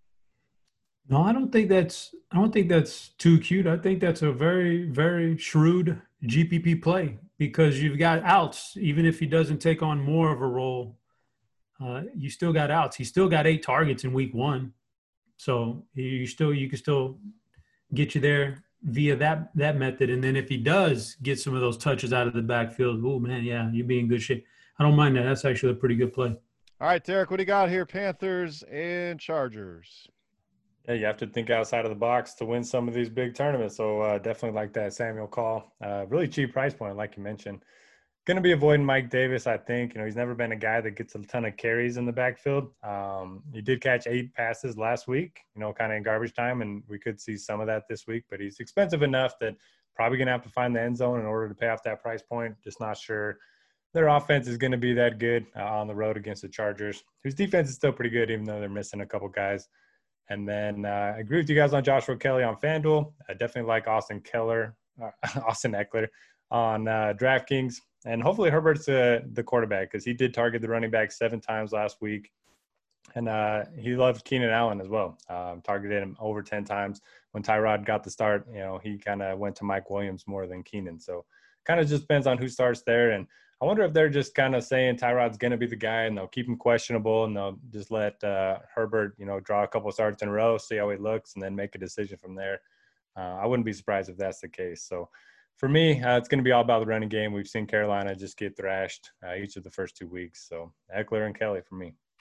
No, I don't think that's – I don't think that's too cute. I think that's a very, very shrewd G P P play because you've got outs. Even if he doesn't take on more of a role, uh, you still got outs. He still got eight targets in week one. So you still you can still get you there via that that method. And then if he does get some of those touches out of the backfield, oh, man, yeah, you'd be in good shape. I don't mind that. That's actually a pretty good play. All right, Derek, what do you got here? Panthers and Chargers. Yeah, you have to think outside of the box to win some of these big tournaments. So uh, definitely like that Samuel call. Uh, really cheap price point, like you mentioned. Going to be avoiding Mike Davis, I think. You know, he's never been a guy that gets a ton of carries in the backfield. Um, he did catch eight passes last week, you know, kind of in garbage time, and we could see some of that this week. But he's expensive enough that probably going to have to find the end zone in order to pay off that price point. Just not sure their offense is going to be that good uh, on the road against the Chargers, whose defense is still pretty good, even though they're missing a couple guys. And then uh, I agree with you guys on Joshua Kelly on FanDuel. I definitely like Austin Keller, uh, Austin Eckler on uh, DraftKings. And hopefully Herbert's uh, the quarterback because he did target the running back seven times last week. And uh, he loved Keenan Allen as well. Um, targeted him over ten times. When Tyrod got the start, you know, he kind of went to Mike Williams more than Keenan. So kind of just depends on who starts there. And I wonder if they're just kind of saying Tyrod's going to be the guy and they'll keep him questionable and they'll just let uh, Herbert, you know, draw a couple of starts in a row, see how he looks, and then make a decision from there. Uh, I wouldn't be surprised if that's the case. So for me, uh, it's going to be all about the running game. We've seen Carolina just get thrashed uh, each of the first two weeks. So Eckler and Kelly for me.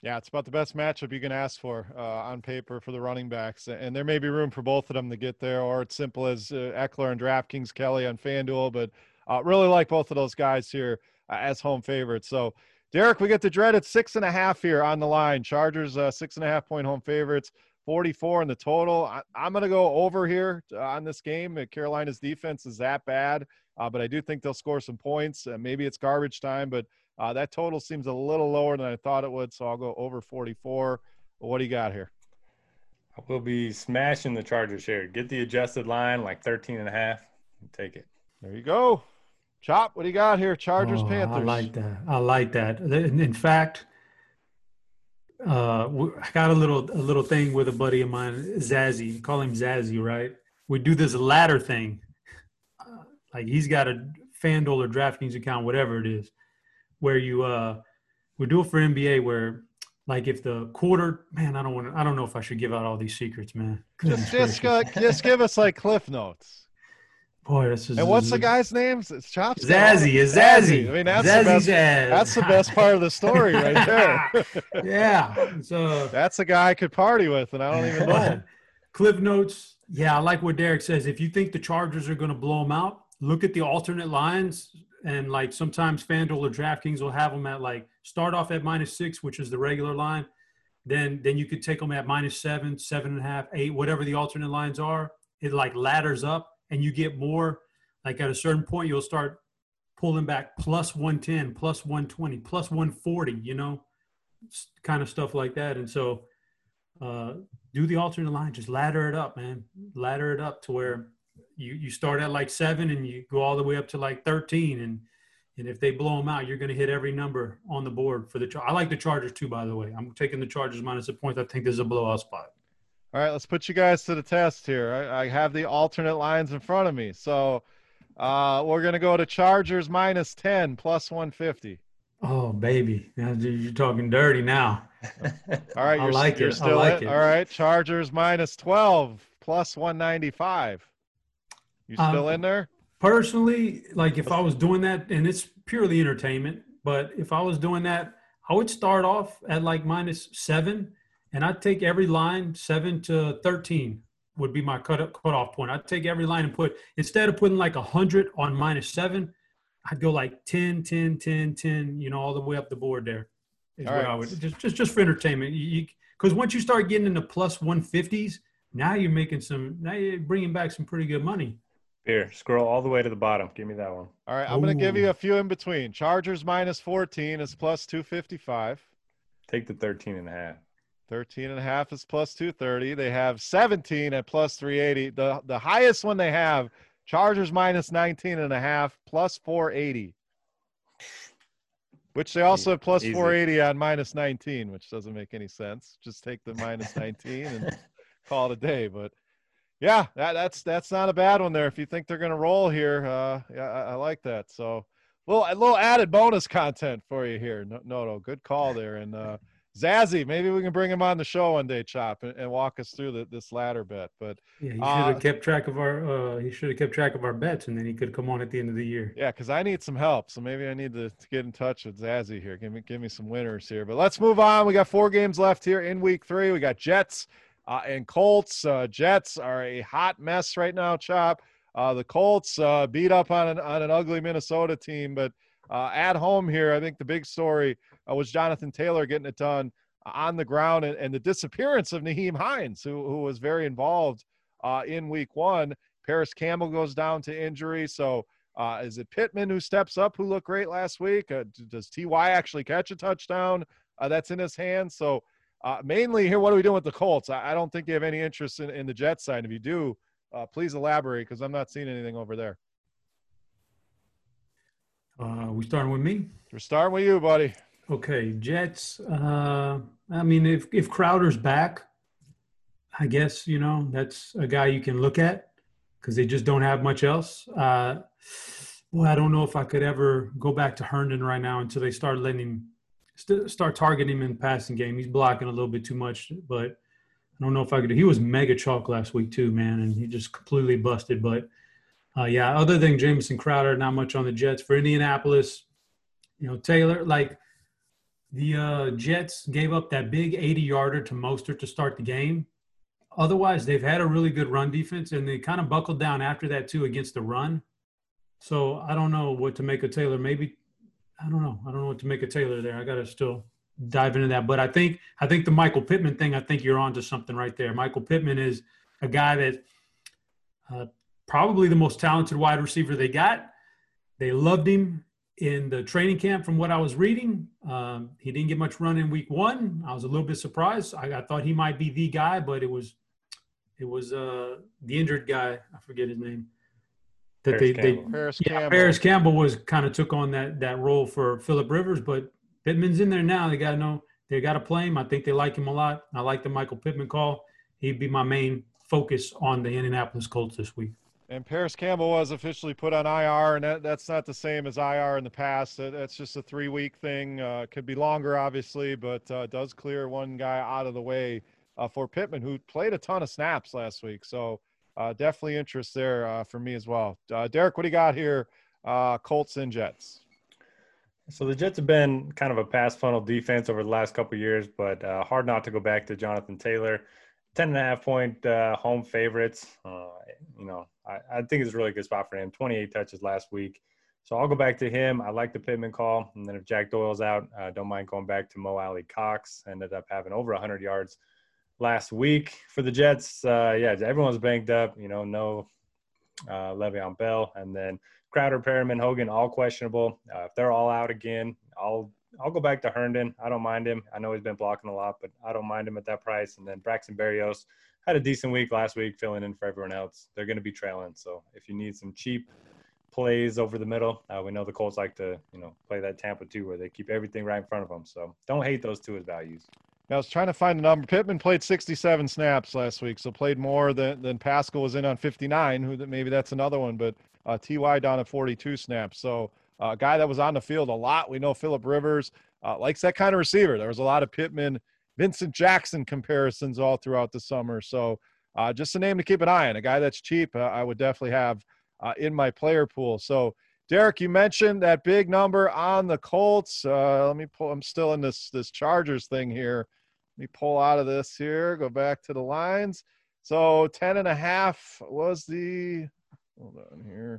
Yeah, it's about the best matchup you can ask for uh, on paper for the running backs. And there may be room for both of them to get there, or it's simple as uh, Eckler and DraftKings, Kelly on FanDuel. But uh, really like both of those guys here uh, as home favorites. So, Derek, we get the dreaded six and a half here on the line. Chargers, uh, six and a half point home favorites, forty-four in the total. I, I'm going to go over here on this game. Carolina's defense is that bad, uh, but I do think they'll score some points. Uh, maybe it's garbage time, but Uh, that total seems a little lower than I thought it would, so I'll go over forty-four. What do you got here? I will be smashing the Chargers here. Get the adjusted line, like thirteen and a half. Take it. There you go. Chop, what do you got here? Chargers, oh, Panthers. I like that. I like that. In fact, uh, I got a little a little thing with a buddy of mine, Zazzy. Call him Zazzy, right? We do this ladder thing. Uh, like he's got a FanDuel or DraftKings account, whatever it is, where you uh we do it for N B A where like if the quarter man I don't want to I don't know if I should give out all these secrets, man. Just just uh, just give us like cliff notes. Boy, this is and what's the guy's name? It's Chops. Zazzy is Zazzy. I mean that's Zazzy the best, Zazz. that's the best part of the story right there. Yeah. So that's a guy I could party with and I don't even know. Cliff notes. Yeah, I like what Derek says. If you think the Chargers are going to blow them out, look at the alternate lines. And like sometimes FanDuel or DraftKings will have them at like start off at minus six, which is the regular line. Then then you could take them at minus seven, seven and a half, eight, whatever the alternate lines are. It like ladders up and you get more. Like at a certain point, you'll start pulling back plus one ten, plus one twenty, plus one forty, you know, kind of stuff like that. And so uh, do the alternate line. Just ladder it up, man. Ladder it up to where – You you start at like seven and you go all the way up to like thirteen, and and if they blow them out, you're going to hit every number on the board for the. I like the Chargers too, by the way. I'm taking the Chargers minus a point. I think there's a blowout spot. All right, let's put you guys to the test here. I, I have the alternate lines in front of me, so uh, we're going to go to Chargers minus ten plus one fifty. Oh baby, now you're talking dirty now. All right, you're, I like you're it. Still I like in? it. All right, Chargers minus twelve plus one ninety-five. You still um, in there? Personally, like if I was doing that, and it's purely entertainment, but if I was doing that, I would start off at like minus seven, and I'd take every line seven to thirteen would be my cut cutoff point. I'd take every line and put, instead of putting like one hundred on minus seven, I'd go like ten, ten, ten, ten, you know, all the way up the board there. Is where right. I would just just just for entertainment. Because once you start getting into plus one fifties, now you're making some. Now you're bringing back some pretty good money. Here, scroll all the way to the bottom. Give me that one. All right, I'm going to give you a few in between. Chargers minus fourteen is plus two fifty-five. Take the thirteen and a half. thirteen and a half is plus two thirty. They have seventeen at plus three eighty. The the highest one they have, Chargers minus nineteen and a half, plus four eighty. Which they also have plus Easy. four eighty on minus nineteen, which doesn't make any sense. Just take the minus nineteen and call it a day. But yeah, that, that's that's not a bad one there. If you think they're going to roll here, uh, yeah, I, I like that. So a little, a little added bonus content for you here. No, no, no good call there. And uh, Zazzy, maybe we can bring him on the show one day, Chop, and, and walk us through the, this ladder bet. But yeah, he should have uh, kept track of our. Uh, he should have kept track of our bets, and then he could come on at the end of the year. Yeah, because I need some help, so maybe I need to, to get in touch with Zazzy here. Give me, give me some winners here. But let's move on. We got four games left here in week three. We got Jets uh, and Colts. Uh, Jets are a hot mess right now, Chop. Uh, the Colts uh, beat up on an on an ugly Minnesota team, but uh, at home here, I think the big story uh, was Jonathan Taylor getting it done on the ground, and, and the disappearance of Nyheim Hines, who, who was very involved uh, in week one. Paris Campbell goes down to injury. So uh, is it Pittman who steps up, who looked great last week? Uh, does T Y actually catch a touchdown uh, that's in his hands? So uh, mainly here, what are we doing with the Colts? I, I don't think you have any interest in, in the Jets side. If you do, uh, please elaborate, because I'm not seeing anything over there. Uh, we starting with me? We're starting with you, buddy. Okay, Jets. Uh, I mean, if if Crowder's back, I guess, you know, that's a guy you can look at because they just don't have much else. Uh, well, I don't know if I could ever go back to Herndon right now until they start letting him st- start targeting him in the passing game. He's blocking a little bit too much, but I don't know if I could. He was mega chalk last week too, man, and he just completely busted. But uh, yeah, other than Jamison Crowder, not much on the Jets. For Indianapolis, you know, Taylor, like. The uh, Jets gave up that big eighty-yarder to Mostert to start the game. Otherwise, they've had a really good run defense, and they kind of buckled down after that, too, against the run. So I don't know what to make of Taylor. Maybe – I don't know. I don't know what to make of Taylor there. I got to still dive into that. But I think I think the Michael Pittman thing, I think you're on to something right there. Michael Pittman is a guy that uh, probably the most talented wide receiver they got. They loved him in the training camp from what I was reading. Um, he didn't get much run in week one. I was a little bit surprised. I, I thought he might be the guy, but it was – It was uh, the injured guy. I forget his name. That Paris they, they Campbell. Paris yeah, Campbell. Paris Campbell was kind of took on that that role for Phillip Rivers, but Pittman's in there now. They got to know they got to play him. I think they like him a lot. I like the Michael Pittman call. He'd be my main focus on the Indianapolis Colts this week. And Paris Campbell was officially put on I R, and that, that's not the same as I R in the past. That, that's just a three-week thing. Uh, could be longer, obviously, but uh, does clear one guy out of the way uh, for Pittman, who played a ton of snaps last week. So uh, definitely interest there uh, for me as well. Uh, Derek, what do you got here? Uh, Colts and Jets. So the Jets have been kind of a pass funnel defense over the last couple of years, but uh, hard not to go back to Jonathan Taylor. Ten and a half point uh, home favorites. Uh, you know, I, I think it's a really good spot for him. twenty-eight touches last week. So I'll go back to him. I like the Pittman call. And then if Jack Doyle's out, uh, don't mind going back to Mo Alley Cox. Ended up having over one hundred yards last week for the Jets. Uh, yeah, everyone's banged up. You know, no uh, Le'Veon Bell. And then Crowder, Perriman, Hogan, all questionable. Uh, if they're all out again, I'll I'll go back to Herndon. I don't mind him. I know he's been blocking a lot, but I don't mind him at that price. And then Braxton Berrios had a decent week last week, filling in for everyone else. They're going to be trailing. So if you need some cheap plays over the middle, uh, we know the Colts like to, you know, play that Tampa too, where they keep everything right in front of them. So don't hate those two as values. I was trying to find a number. Pittman played sixty-seven snaps last week, so played more than, than Pascal was in on fifty-nine. Who maybe that's another one, but uh, T Y down at forty-two snaps. So uh, a guy that was on the field a lot. We know Phillip Rivers uh, likes that kind of receiver. There was a lot of Pittman, Vincent Jackson comparisons all throughout the summer. So uh, just a name to keep an eye on. A guy that's cheap, uh, I would definitely have uh, in my player pool. So Derek, you mentioned that big number on the Colts. Uh, let me pull. I'm still in this this Chargers thing here. Let me pull out of this here. Go back to the lines. So ten and a half was the. Hold on here.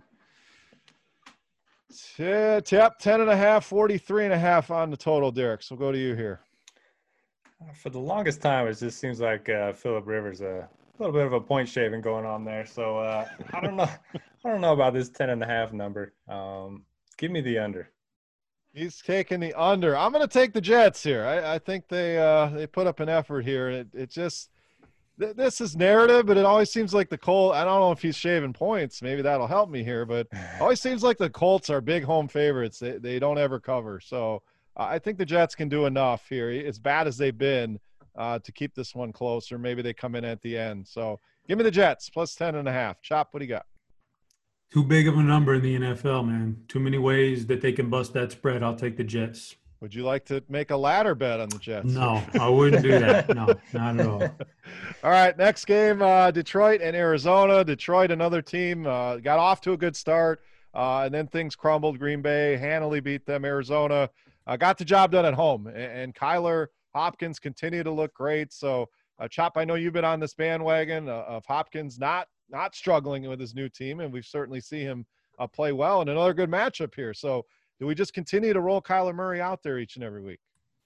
Yep, ten and a half, forty-three and a half on the total, Derek. So go to you here. For the longest time, it just seems like uh, Phillip Rivers a little bit of a point shaving going on there. So uh, I don't know. I don't know about this ten and a half number. Um, give me the under. He's taking the under. I'm going to take the Jets here. I, I think they uh, they put up an effort here. It, it just th- this is narrative, but it always seems like the Colts. I don't know if he's shaving points. Maybe that'll help me here, but it always seems like the Colts are big home favorites. They they don't ever cover. So uh, I think the Jets can do enough here, as bad as they've been, uh, to keep this one close, or maybe they come in at the end. So give me the Jets plus ten and a half. Chop, what do you got? Too big of a number in the N F L, man. Too many ways that they can bust that spread. I'll take the Jets. Would you like to make a ladder bet on the Jets? No, I wouldn't do that. No, not at all. All right, next game, uh, Detroit and Arizona. Detroit, another team, uh, got off to a good start, uh, and then things crumbled. Green Bay handily beat them. Arizona uh, got the job done at home, and, and Kyler Hopkins continue to look great. So, uh, Chop, I know you've been on this bandwagon uh, of Hopkins not not struggling with his new team, and we've certainly seen him uh, play well in another good matchup here. So do we just continue to roll Kyler Murray out there each and every week?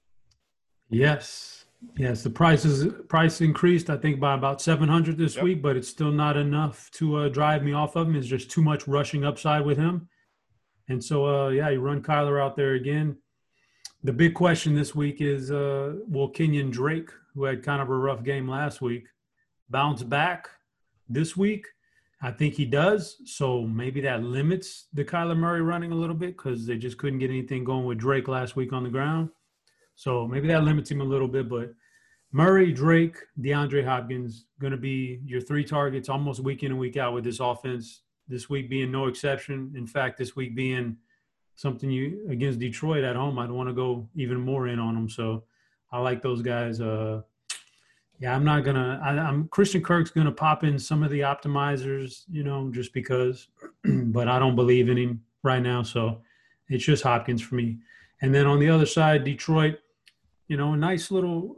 Yes. Yes, the price is price increased, I think, by about seven hundred this Yep. week, but it's still not enough to uh, drive me off of him. It's just too much rushing upside with him. And so, uh, yeah, you run Kyler out there again. The big question this week is, uh, will Kenyon Drake, who had kind of a rough game last week, bounce back this week? I think he does. So maybe that limits the Kyler Murray running a little bit because they just couldn't get anything going with Drake last week on the ground. So maybe that limits him a little bit. But Murray, Drake, DeAndre Hopkins, going to be your three targets almost week in and week out with this offense. This week being no exception. In fact, this week being something you against Detroit at home, I'd want to go even more in on them. So I like those guys. Uh, Yeah, I'm not gonna. I, I'm Christian Kirk's gonna pop in some of the optimizers, you know, just because. But I don't believe in him right now, so it's just Hopkins for me. And then on the other side, Detroit, you know, a nice little.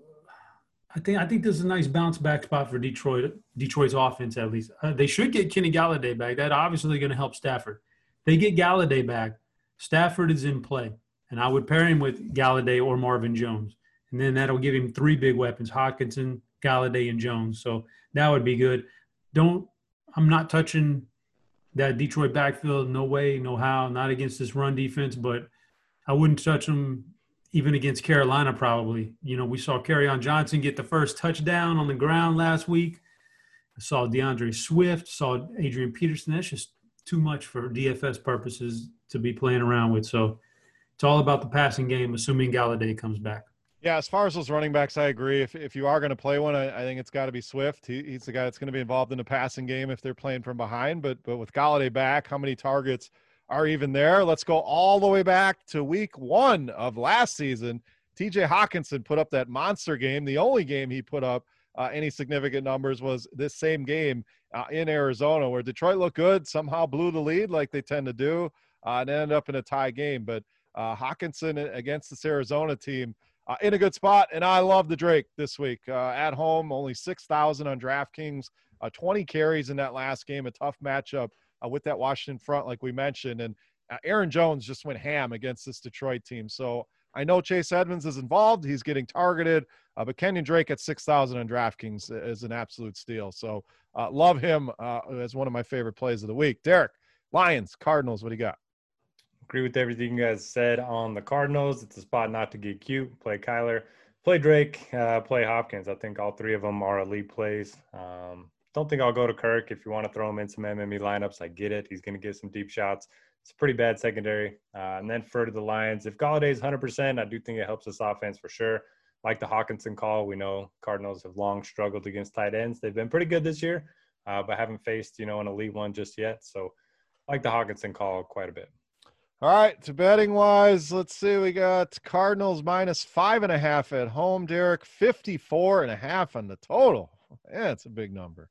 I think I think this is a nice bounce back spot for Detroit. Detroit's offense, at least. Uh, they should get Kenny Galladay back. That obviously going to help Stafford. They get Galladay back. Stafford is in play, and I would pair him with Galladay or Marvin Jones, and then that'll give him three big weapons: Hockenson, Galladay, and Jones. So that would be good. Don't. I'm not touching that Detroit backfield. No way, no how. Not against this run defense, but I wouldn't touch them even against Carolina probably. You know, we saw Kerryon Johnson get the first touchdown on the ground last week. I saw DeAndre Swift, saw Adrian Peterson. That's just too much for D F S purposes to be playing around with. So it's all about the passing game, assuming Galladay comes back. Yeah, as far as those running backs, I agree. If if you are going to play one, I, I think it's got to be Swift. He, he's the guy that's going to be involved in the passing game if they're playing from behind. But but with Galladay back, how many targets are even there? Let's go all the way back to week one of last season. T J Hockenson put up that monster game. The only game he put up uh, any significant numbers was this same game uh, in Arizona, where Detroit looked good, somehow blew the lead like they tend to do, uh, and ended up in a tie game. But uh, Hockenson against this Arizona team, Uh, in a good spot, and I love the Drake this week. Uh, at home, only six thousand on DraftKings, uh, twenty carries in that last game, a tough matchup uh, with that Washington front, like we mentioned. And uh, Aaron Jones just went ham against this Detroit team. So I know Chase Edmonds is involved. He's getting targeted, uh, but Kenyon Drake at six thousand on DraftKings is an absolute steal. So uh, love him uh, as one of my favorite plays of the week. Derek, Lions, Cardinals, what do you got? Agree with everything you guys said on the Cardinals. It's a spot not to get cute. Play Kyler, play Drake, uh, play Hopkins. I think all three of them are elite plays. Um, don't think I'll go to Kirk. If you want to throw him in some M M E lineups, I get it. He's going to get some deep shots. It's a pretty bad secondary. Uh, and then for the Lions, if Galladay's one hundred percent, I do think it helps this offense for sure. Like the Hockenson call, we know Cardinals have long struggled against tight ends. They've been pretty good this year, uh, but haven't faced, you know, an elite one just yet. So I like the Hockenson call quite a bit. All right, to betting wise, let's see. We got Cardinals minus five and a half at home. Derek, fifty-four and a half on the total. Yeah, it's a big number.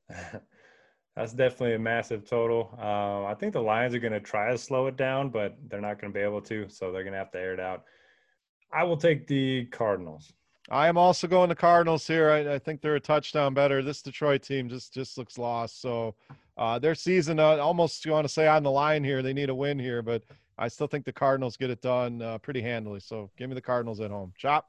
That's definitely a massive total. Uh, I think the Lions are going to try to slow it down, but they're not going to be able to, so they're going to have to air it out. I will take the Cardinals. I am also going to Cardinals here. I, I think they're a touchdown better. This Detroit team just just looks lost. So uh, their season, uh, almost you want to say on the line here. They need a win here, but I still think the Cardinals get it done uh, pretty handily. So give me the Cardinals at home. Chop.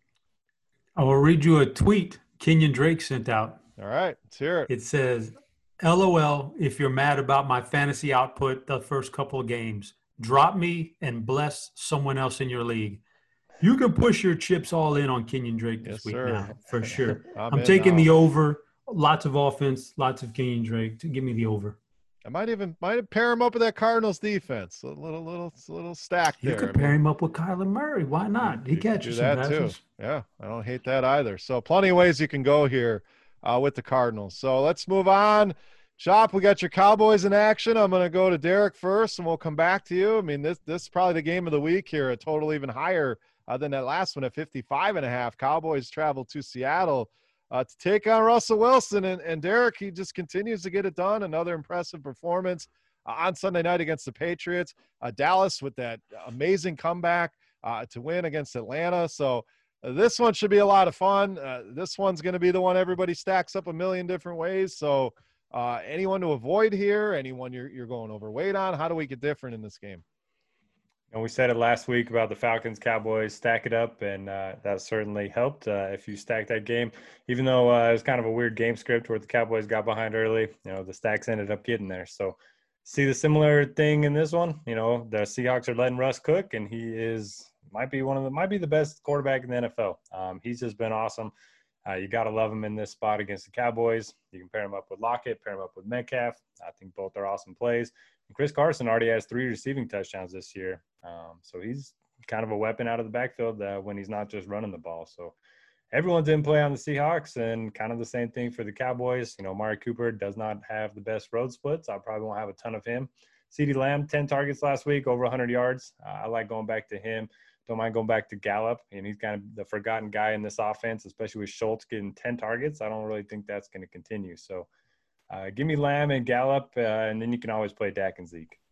I will read you a tweet Kenyon Drake sent out. All right, let's hear it. It says, L O L, if you're mad about my fantasy output the first couple of games, drop me and bless someone else in your league. You can push your chips all in on Kenyon Drake this Yes, week sir. now, for sure. I'm I'm in taking now. the over. Lots of offense, lots of Kenyon Drake. To give me the over. I might even might pair him up with that Cardinals defense. A little little a little stacked You there. could I mean, pair him up with Kyler Murray. Why not? He you could catches do some that too. passes. Yeah, I don't hate that either. So plenty of ways you can go here uh, with the Cardinals. So let's move on. Chop, we got your Cowboys in action. I'm going to go to Derek first, and we'll come back to you. I mean, this this is probably the game of the week here. A total even higher uh, than that last one at fifty-five and a half. Cowboys travel to Seattle uh, to take on Russell Wilson, and, and Derek, he just continues to get it done. Another impressive performance uh, on Sunday night against the Patriots. Uh, Dallas with that amazing comeback uh, to win against Atlanta. So uh, this one should be a lot of fun. Uh, this one's going to be the one everybody stacks up a million different ways. So uh, anyone to avoid here? Anyone you're you're going overweight on? How do we get different in this game? And we said it last week about the Falcons, Cowboys, stack it up, and uh, that certainly helped uh, if you stack that game. Even though uh, it was kind of a weird game script where the Cowboys got behind early, you know, the stacks ended up getting there. So see the similar thing in this one. You know, the Seahawks are letting Russ cook, and he is might be one of the might be the best quarterback in the N F L. Um, he's just been awesome. Uh, you got to love him in this spot against the Cowboys. You can pair him up with Lockett, pair him up with Metcalf. I think both are awesome plays. And Chris Carson already has three receiving touchdowns this year. Um, so he's kind of a weapon out of the backfield uh, when he's not just running the ball. So everyone's in play on the Seahawks, and kind of the same thing for the Cowboys. You know, Amari Cooper does not have the best road splits. I probably won't have a ton of him. CeeDee Lamb, ten targets last week, over one hundred yards. Uh, I like going back to him. Don't mind going back to Gallup, and he's kind of the forgotten guy in this offense, especially with Schultz getting ten targets. I don't really think that's going to continue. So uh, give me Lamb and Gallup, uh, and then you can always play Dak and Zeke.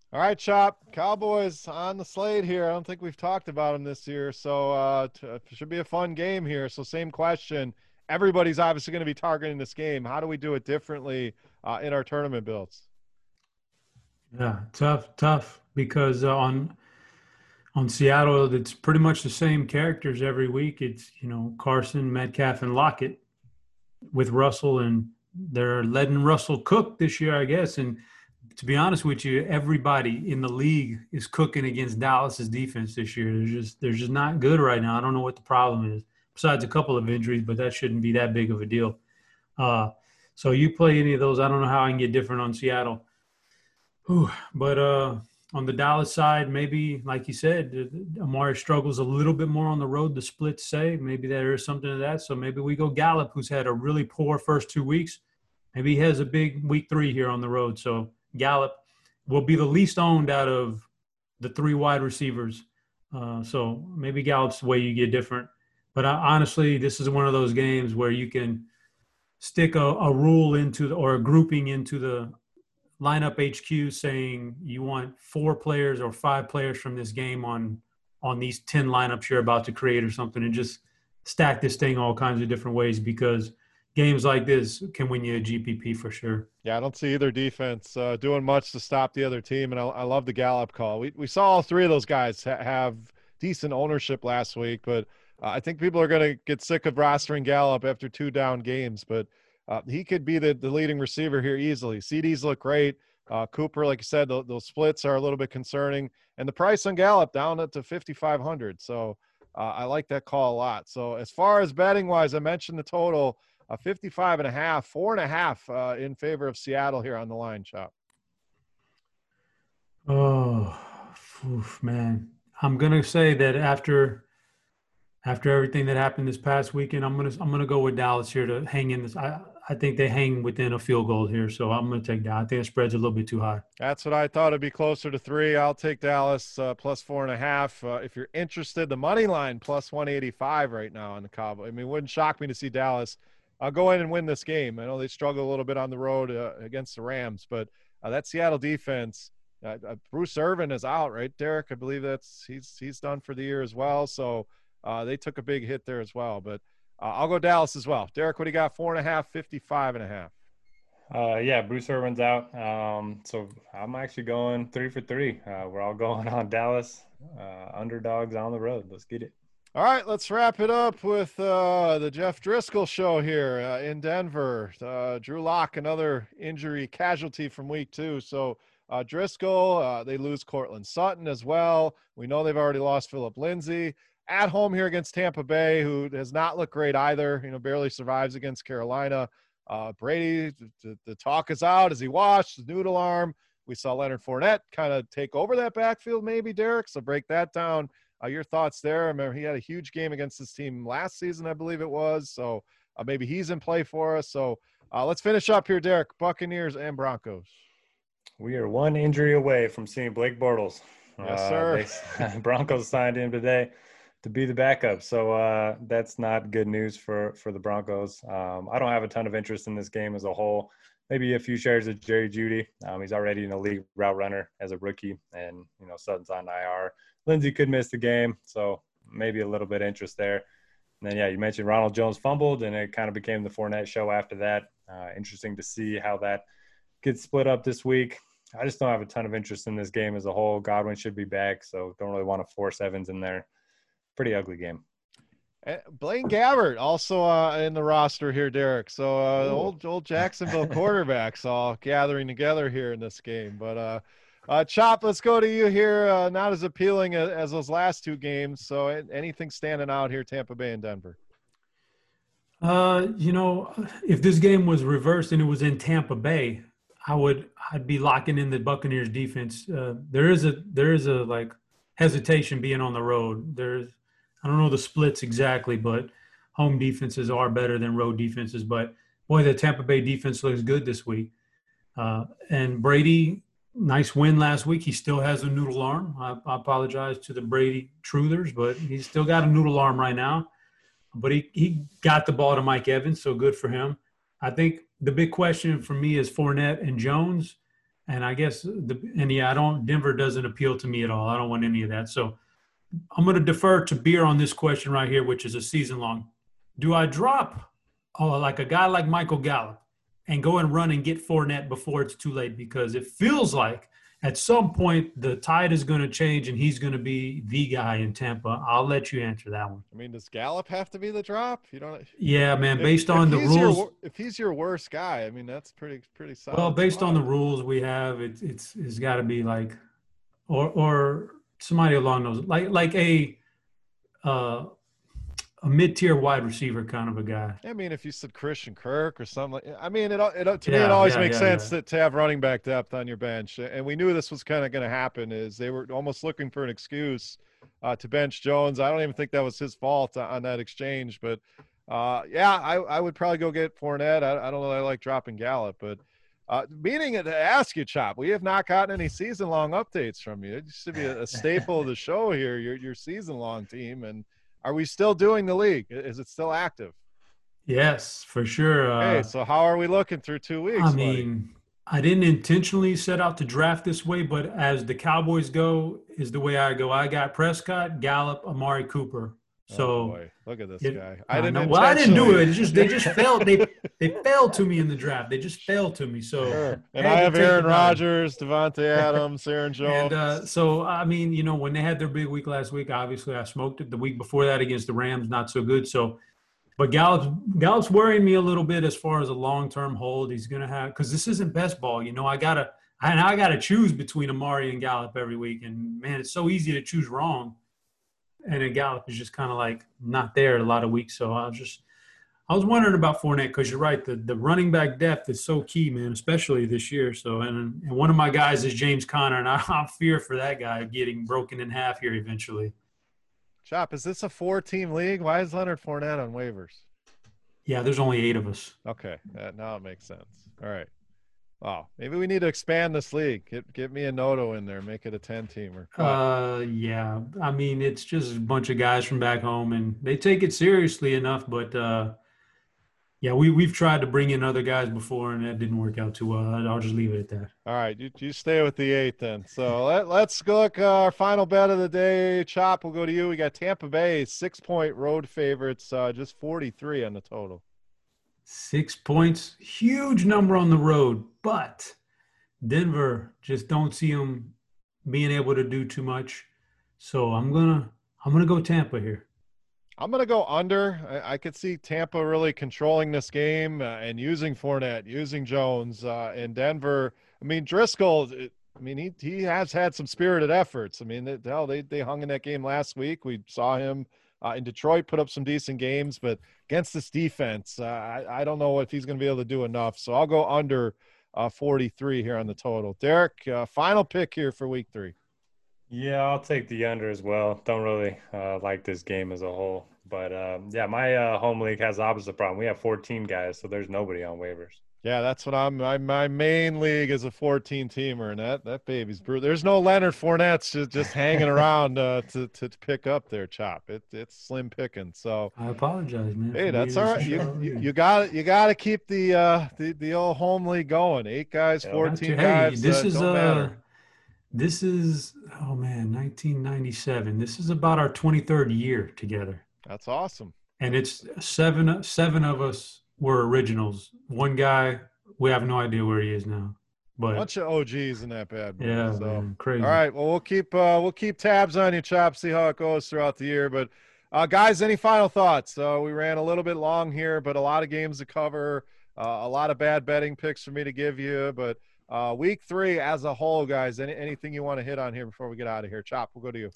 All right, Chop. Cowboys on the slate here. I don't think we've talked about them this year, so uh, t- it should be a fun game here. So same question. Everybody's obviously going to be targeting this game. How do we do it differently uh, in our tournament builds? Yeah, tough, tough because uh, on on Seattle, it's pretty much the same characters every week. It's, you know, Carson, Metcalf, and Lockett with Russell, and they're letting Russell cook this year, I guess. And to be honest with you, everybody in the league is cooking against Dallas's defense this year. They're just they're just not good right now. I don't know what the problem is, besides a couple of injuries, but that shouldn't be that big of a deal. Uh, so you play any of those, I don't know how I can get different on Seattle. Whew. But uh, on the Dallas side, maybe, like you said, Amari struggles a little bit more on the road, the splits say. Maybe there is something to that. So maybe we go Gallup, who's had a really poor first two weeks. Maybe he has a big week three here on the road. So Gallup will be the least owned out of the three wide receivers. Uh, so maybe Gallup's the way you get different. But I, honestly, this is one of those games where you can stick a, a rule into the, or a grouping into the lineup H Q saying you want four players or five players from this game on on these ten lineups you're about to create or something, and just stack this thing all kinds of different ways, because games like this can win you a G P P for sure. Yeah, I don't see either defense uh, doing much to stop the other team, and I, I love the Gallup call. We we saw all three of those guys ha- have decent ownership last week, but uh, I think people are going to get sick of rostering Gallup after two down games. But uh, he could be the, the leading receiver here easily. C Ds look great. Uh, Cooper, like you said, the, those splits are a little bit concerning, and the price on Gallup down to fifty-five hundred. So uh, I like that call a lot. So as far as betting wise, I mentioned the total. Uh, fifty-five and a half, four and a half uh, in favor of Seattle here on the line, Chop. Oh, oof, man. I'm gonna say that after after everything that happened this past weekend, I'm gonna I'm gonna go with Dallas here to hang in this. I I think they hang within a field goal here, so I'm gonna take that. I think the spread's a little bit too high. That's what I thought. It'd be closer to three. I'll take Dallas uh, plus four and a half. Uh, if you're interested, the money line plus one eighty-five right now on the Cowboys. I mean, it wouldn't shock me to see Dallas I'll go in and win this game. I know they struggle a little bit on the road uh, against the Rams, but uh, that Seattle defense, uh, uh, Bruce Irvin is out, right, Derek? I believe that's he's he's done for the year as well. So uh, they took a big hit there as well. But uh, I'll go Dallas as well. Derek, what do you got? Four and a half, fifty-five and a half. Uh, yeah, Bruce Irvin's out. Um, so I'm actually going three for three. Uh, we're all going on Dallas, uh, underdogs on the road. Let's get it. All right, let's wrap it up with uh, the Jeff Driscoll show here uh, in Denver. Uh, Drew Lock, another injury casualty from week two. So uh, Driscoll, uh, they lose Cortland Sutton as well. We know they've already lost Philip Lindsay. At home here against Tampa Bay, who has not looked great either, you know, barely survives against Carolina. Uh, Brady, the, the talk is out. Is he washed? The noodle arm. We saw Leonard Fournette kind of take over that backfield maybe, Derek. So break that down. Uh, your thoughts there? I remember he had a huge game against this team last season, I believe it was. So uh, maybe he's in play for us. So uh, let's finish up here, Derek. Buccaneers and Broncos. We are one injury away from seeing Blake Bortles. Yes, sir. Uh, they, Broncos signed him today to be the backup. So uh, that's not good news for, for the Broncos. Um, I don't have a ton of interest in this game as a whole. Maybe a few shares of Jerry Jeudy. Um, he's already an elite route runner as a rookie, and, you know, Sutton's on I R. Lindsey could miss the game, so maybe a little bit of interest there. And then, yeah, you mentioned Ronald Jones fumbled, and it kind of became the Fournette show after that. Uh, interesting to see how that gets split up this week. I just don't have a ton of interest in this game as a whole. Godwin should be back, so don't really want to force Evans in there. Pretty ugly game. Blaine Gabbert also uh, in the roster here, Derek. So uh, old old Jacksonville quarterbacks all gathering together here in this game. But uh, uh, Chop, let's go to you here. Uh, not as appealing as, as those last two games. So anything standing out here, Tampa Bay and Denver? Uh, you know, if this game was reversed and it was in Tampa Bay, I would I'd be locking in the Buccaneers defense. Uh, there is a there is a like hesitation being on the road. There's I don't know the splits exactly, but home defenses are better than road defenses. But, boy, the Tampa Bay defense looks good this week. Uh, and Brady, nice win last week. He still has a noodle arm. I, I apologize to the Brady truthers, but he's still got a noodle arm right now. But he, he got the ball to Mike Evans, so good for him. I think the big question for me is Fournette and Jones. And I guess the and yeah, I don't Denver doesn't appeal to me at all. I don't want any of that. So I'm going to defer to Beer on this question right here, which is a season long. Do I drop oh like a guy like Michael Gallup and go and run and get Fournette before it's too late? Because it feels like at some point the tide is going to change and he's going to be the guy in Tampa. I'll let you answer that one. I mean, does Gallup have to be the drop? You don't. Yeah, man. If, based on if the rules, your, if he's your worst guy, I mean, that's pretty pretty solid. Well, based spot. on the rules we have, it, it's it's got to be like, or or somebody along those like like a uh, a mid-tier wide receiver kind of a guy. I mean, if you said Christian Kirk or something, like, I mean, it, it to yeah, me it always yeah, makes yeah, sense yeah. To, to have running back depth on your bench, and we knew this was kind of going to happen. Is they were almost looking for an excuse uh, to bench Jones. I don't even think that was his fault on that exchange, but uh, yeah, I, I would probably go get Fournette. I, I don't know that I like dropping Gallup, but uh, meaning to ask you, Chop, we have not gotten any season-long updates from you. It used to be a, a staple of the show here, your your season-long team, and are we still doing the league? Is it still active? Yes, for sure. Uh, Hey, so how are we looking through two weeks? I buddy? mean, I didn't intentionally set out to draft this way, but as the Cowboys go, is the way I go. I got Prescott, Gallup, Amari Cooper. So oh boy, look at this it, guy. I I didn't. know, well, I didn't do intentionally- it. It's just they just failed. They they failed to me in the draft. They just failed to me. So Sure. And had I to have take Aaron the value. Rodgers, Devontae Adams, Aaron Jones. And uh, so, I mean, you know, when they had their big week last week, obviously I smoked it. The week before that against the Rams, not so good. So, but Gallup's, Gallup's worrying me a little bit as far as a long-term hold. He's going to have – because this isn't best ball. You know, I got to – and I got to choose between Amari and Gallup every week. And, man, it's so easy to choose wrong. And then Gallup is just kind of like not there a lot of weeks. So I was just – I was wondering about Fournette because you're right. The, the running back depth is so key, man, especially this year. So, and, and one of my guys is James Conner, and I, I fear for that guy getting broken in half here eventually. Chop, is this a four-team league? Why is Leonard Fournette on waivers? Yeah, there's only eight of us. Okay, that, now it makes sense. All right. Wow, maybe we need to expand this league. Get get me a Noto in there, make it a ten-teamer. Uh, yeah. I mean, it's just a bunch of guys from back home, and they take it seriously enough. But uh, yeah, we we've tried to bring in other guys before, and that didn't work out too well. I'll just leave it at that. All right, you, you stay with the eight then. So let, let's look. Uh, our final bet of the day, Chop, we'll go to you. We got Tampa Bay, six-point road favorites, uh, just forty-three on the total. Six points, huge number on the road, but Denver just don't see them being able to do too much. So I'm gonna I'm gonna go Tampa here. I'm going to go under. I, I could see Tampa really controlling this game uh, and using Fournette, using Jones uh, in Denver. I mean, Driscoll, it, I mean, he he has had some spirited efforts. I mean, they, hell, they, they hung in that game last week. We saw him uh, in Detroit put up some decent games, but against this defense, uh, I, I don't know if he's going to be able to do enough. So I'll go under uh, forty-three here on the total. Derek, uh, final pick here for week three. Yeah, I'll take the under as well. Don't really uh, like this game as a whole. But, um, yeah, my uh, home league has the opposite problem. We have fourteen guys, so there's nobody on waivers. Yeah, that's what I'm. My, my main league is a fourteen-teamer, and that that baby's brutal. There's no Leonard Fournette just, just hanging around uh, to to pick up there, Chop. It it's slim picking. So I apologize, man. hey, for that's being all right. so You shallow. you, you got you got to keep the uh the, the old home league going. Eight guys, Yeah. fourteen Hey, guys. this uh, is don't uh matter. this is oh man, nineteen ninety-seven. This is about our twenty-third year together. That's awesome. And it's seven seven of us were originals. One guy, we have no idea where he is now. But Bunch of O Gs in that bad boy. yeah, so. man, crazy. All right. Well, we'll keep uh, we'll keep tabs on you, Chop. See how it goes throughout the year. But uh, guys, any final thoughts? Uh, we ran a little bit long here, but a lot of games to cover. Uh, a lot of bad betting picks for me to give you. But uh, week three as a whole, guys. Any anything you want to hit on here before we get out of here? Chop, we'll go to you.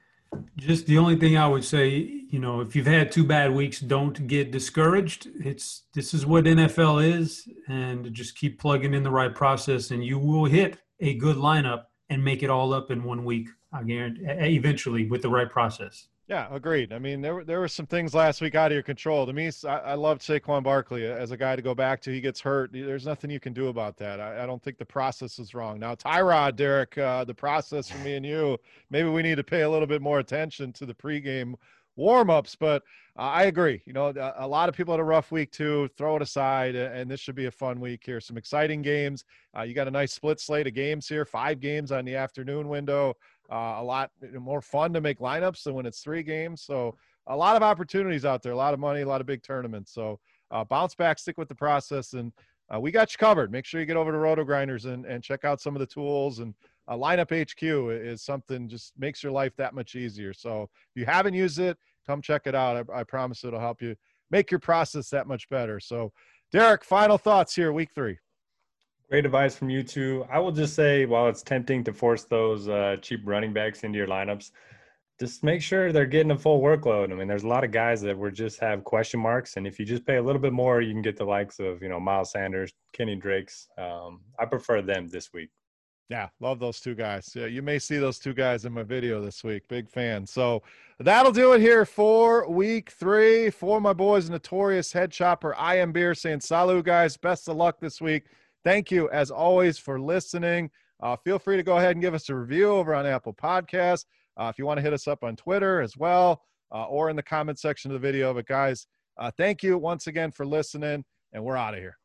Just the only thing I would say, you know, if you've had two bad weeks, don't get discouraged. It's this is what N F L is, and just keep plugging in the right process, and you will hit a good lineup and make it all up in one week. I guarantee, eventually, with the right process. Yeah, agreed. I mean, there were there were some things last week out of your control. To me, I, I loved Saquon Barkley as a guy to go back to. He gets hurt. There's nothing you can do about that. I, I don't think the process is wrong. Now, Tyrod, Derek, uh, the process for me and you, maybe we need to pay a little bit more attention to the pregame warm-ups, but uh, I agree. You know, a, a lot of people had a rough week too. Throw it aside, and this should be a fun week here. Some exciting games. Uh, you got a nice split slate of games here, five games on the afternoon window. Uh, a lot more fun to make lineups than when it's three games. So a lot of opportunities out there, a lot of money, a lot of big tournaments. So uh, bounce back, stick with the process, and uh, we got you covered. Make sure you get over to Roto Grinders and, and check out some of the tools. And uh, Lineup H Q is something just makes your life that much easier. So if you haven't used it, come check it out. I, I promise it'll help you make your process that much better. So, Derek, final thoughts here, week three. Great advice from you two. I will just say, while it's tempting to force those uh, cheap running backs into your lineups, just make sure they're getting a full workload. I mean, there's a lot of guys that would just have question marks, and if you just pay a little bit more, you can get the likes of, you know, Miles Sanders, Kenny Drakes. Um, I prefer them this week. Yeah, love those two guys. Yeah, you may see those two guys in my video this week. Big fan. So that'll do it here for week three. For my boys, Notorious Head Chopper, I Am Beer, saying salut, guys. Best of luck this week. Thank you, as always, for listening. Uh, feel free to go ahead and give us a review over on Apple Podcasts. Uh, if you want to hit us up on Twitter as well, uh, or in the comment section of the video. But, guys, uh, thank you once again for listening, and we're out of here.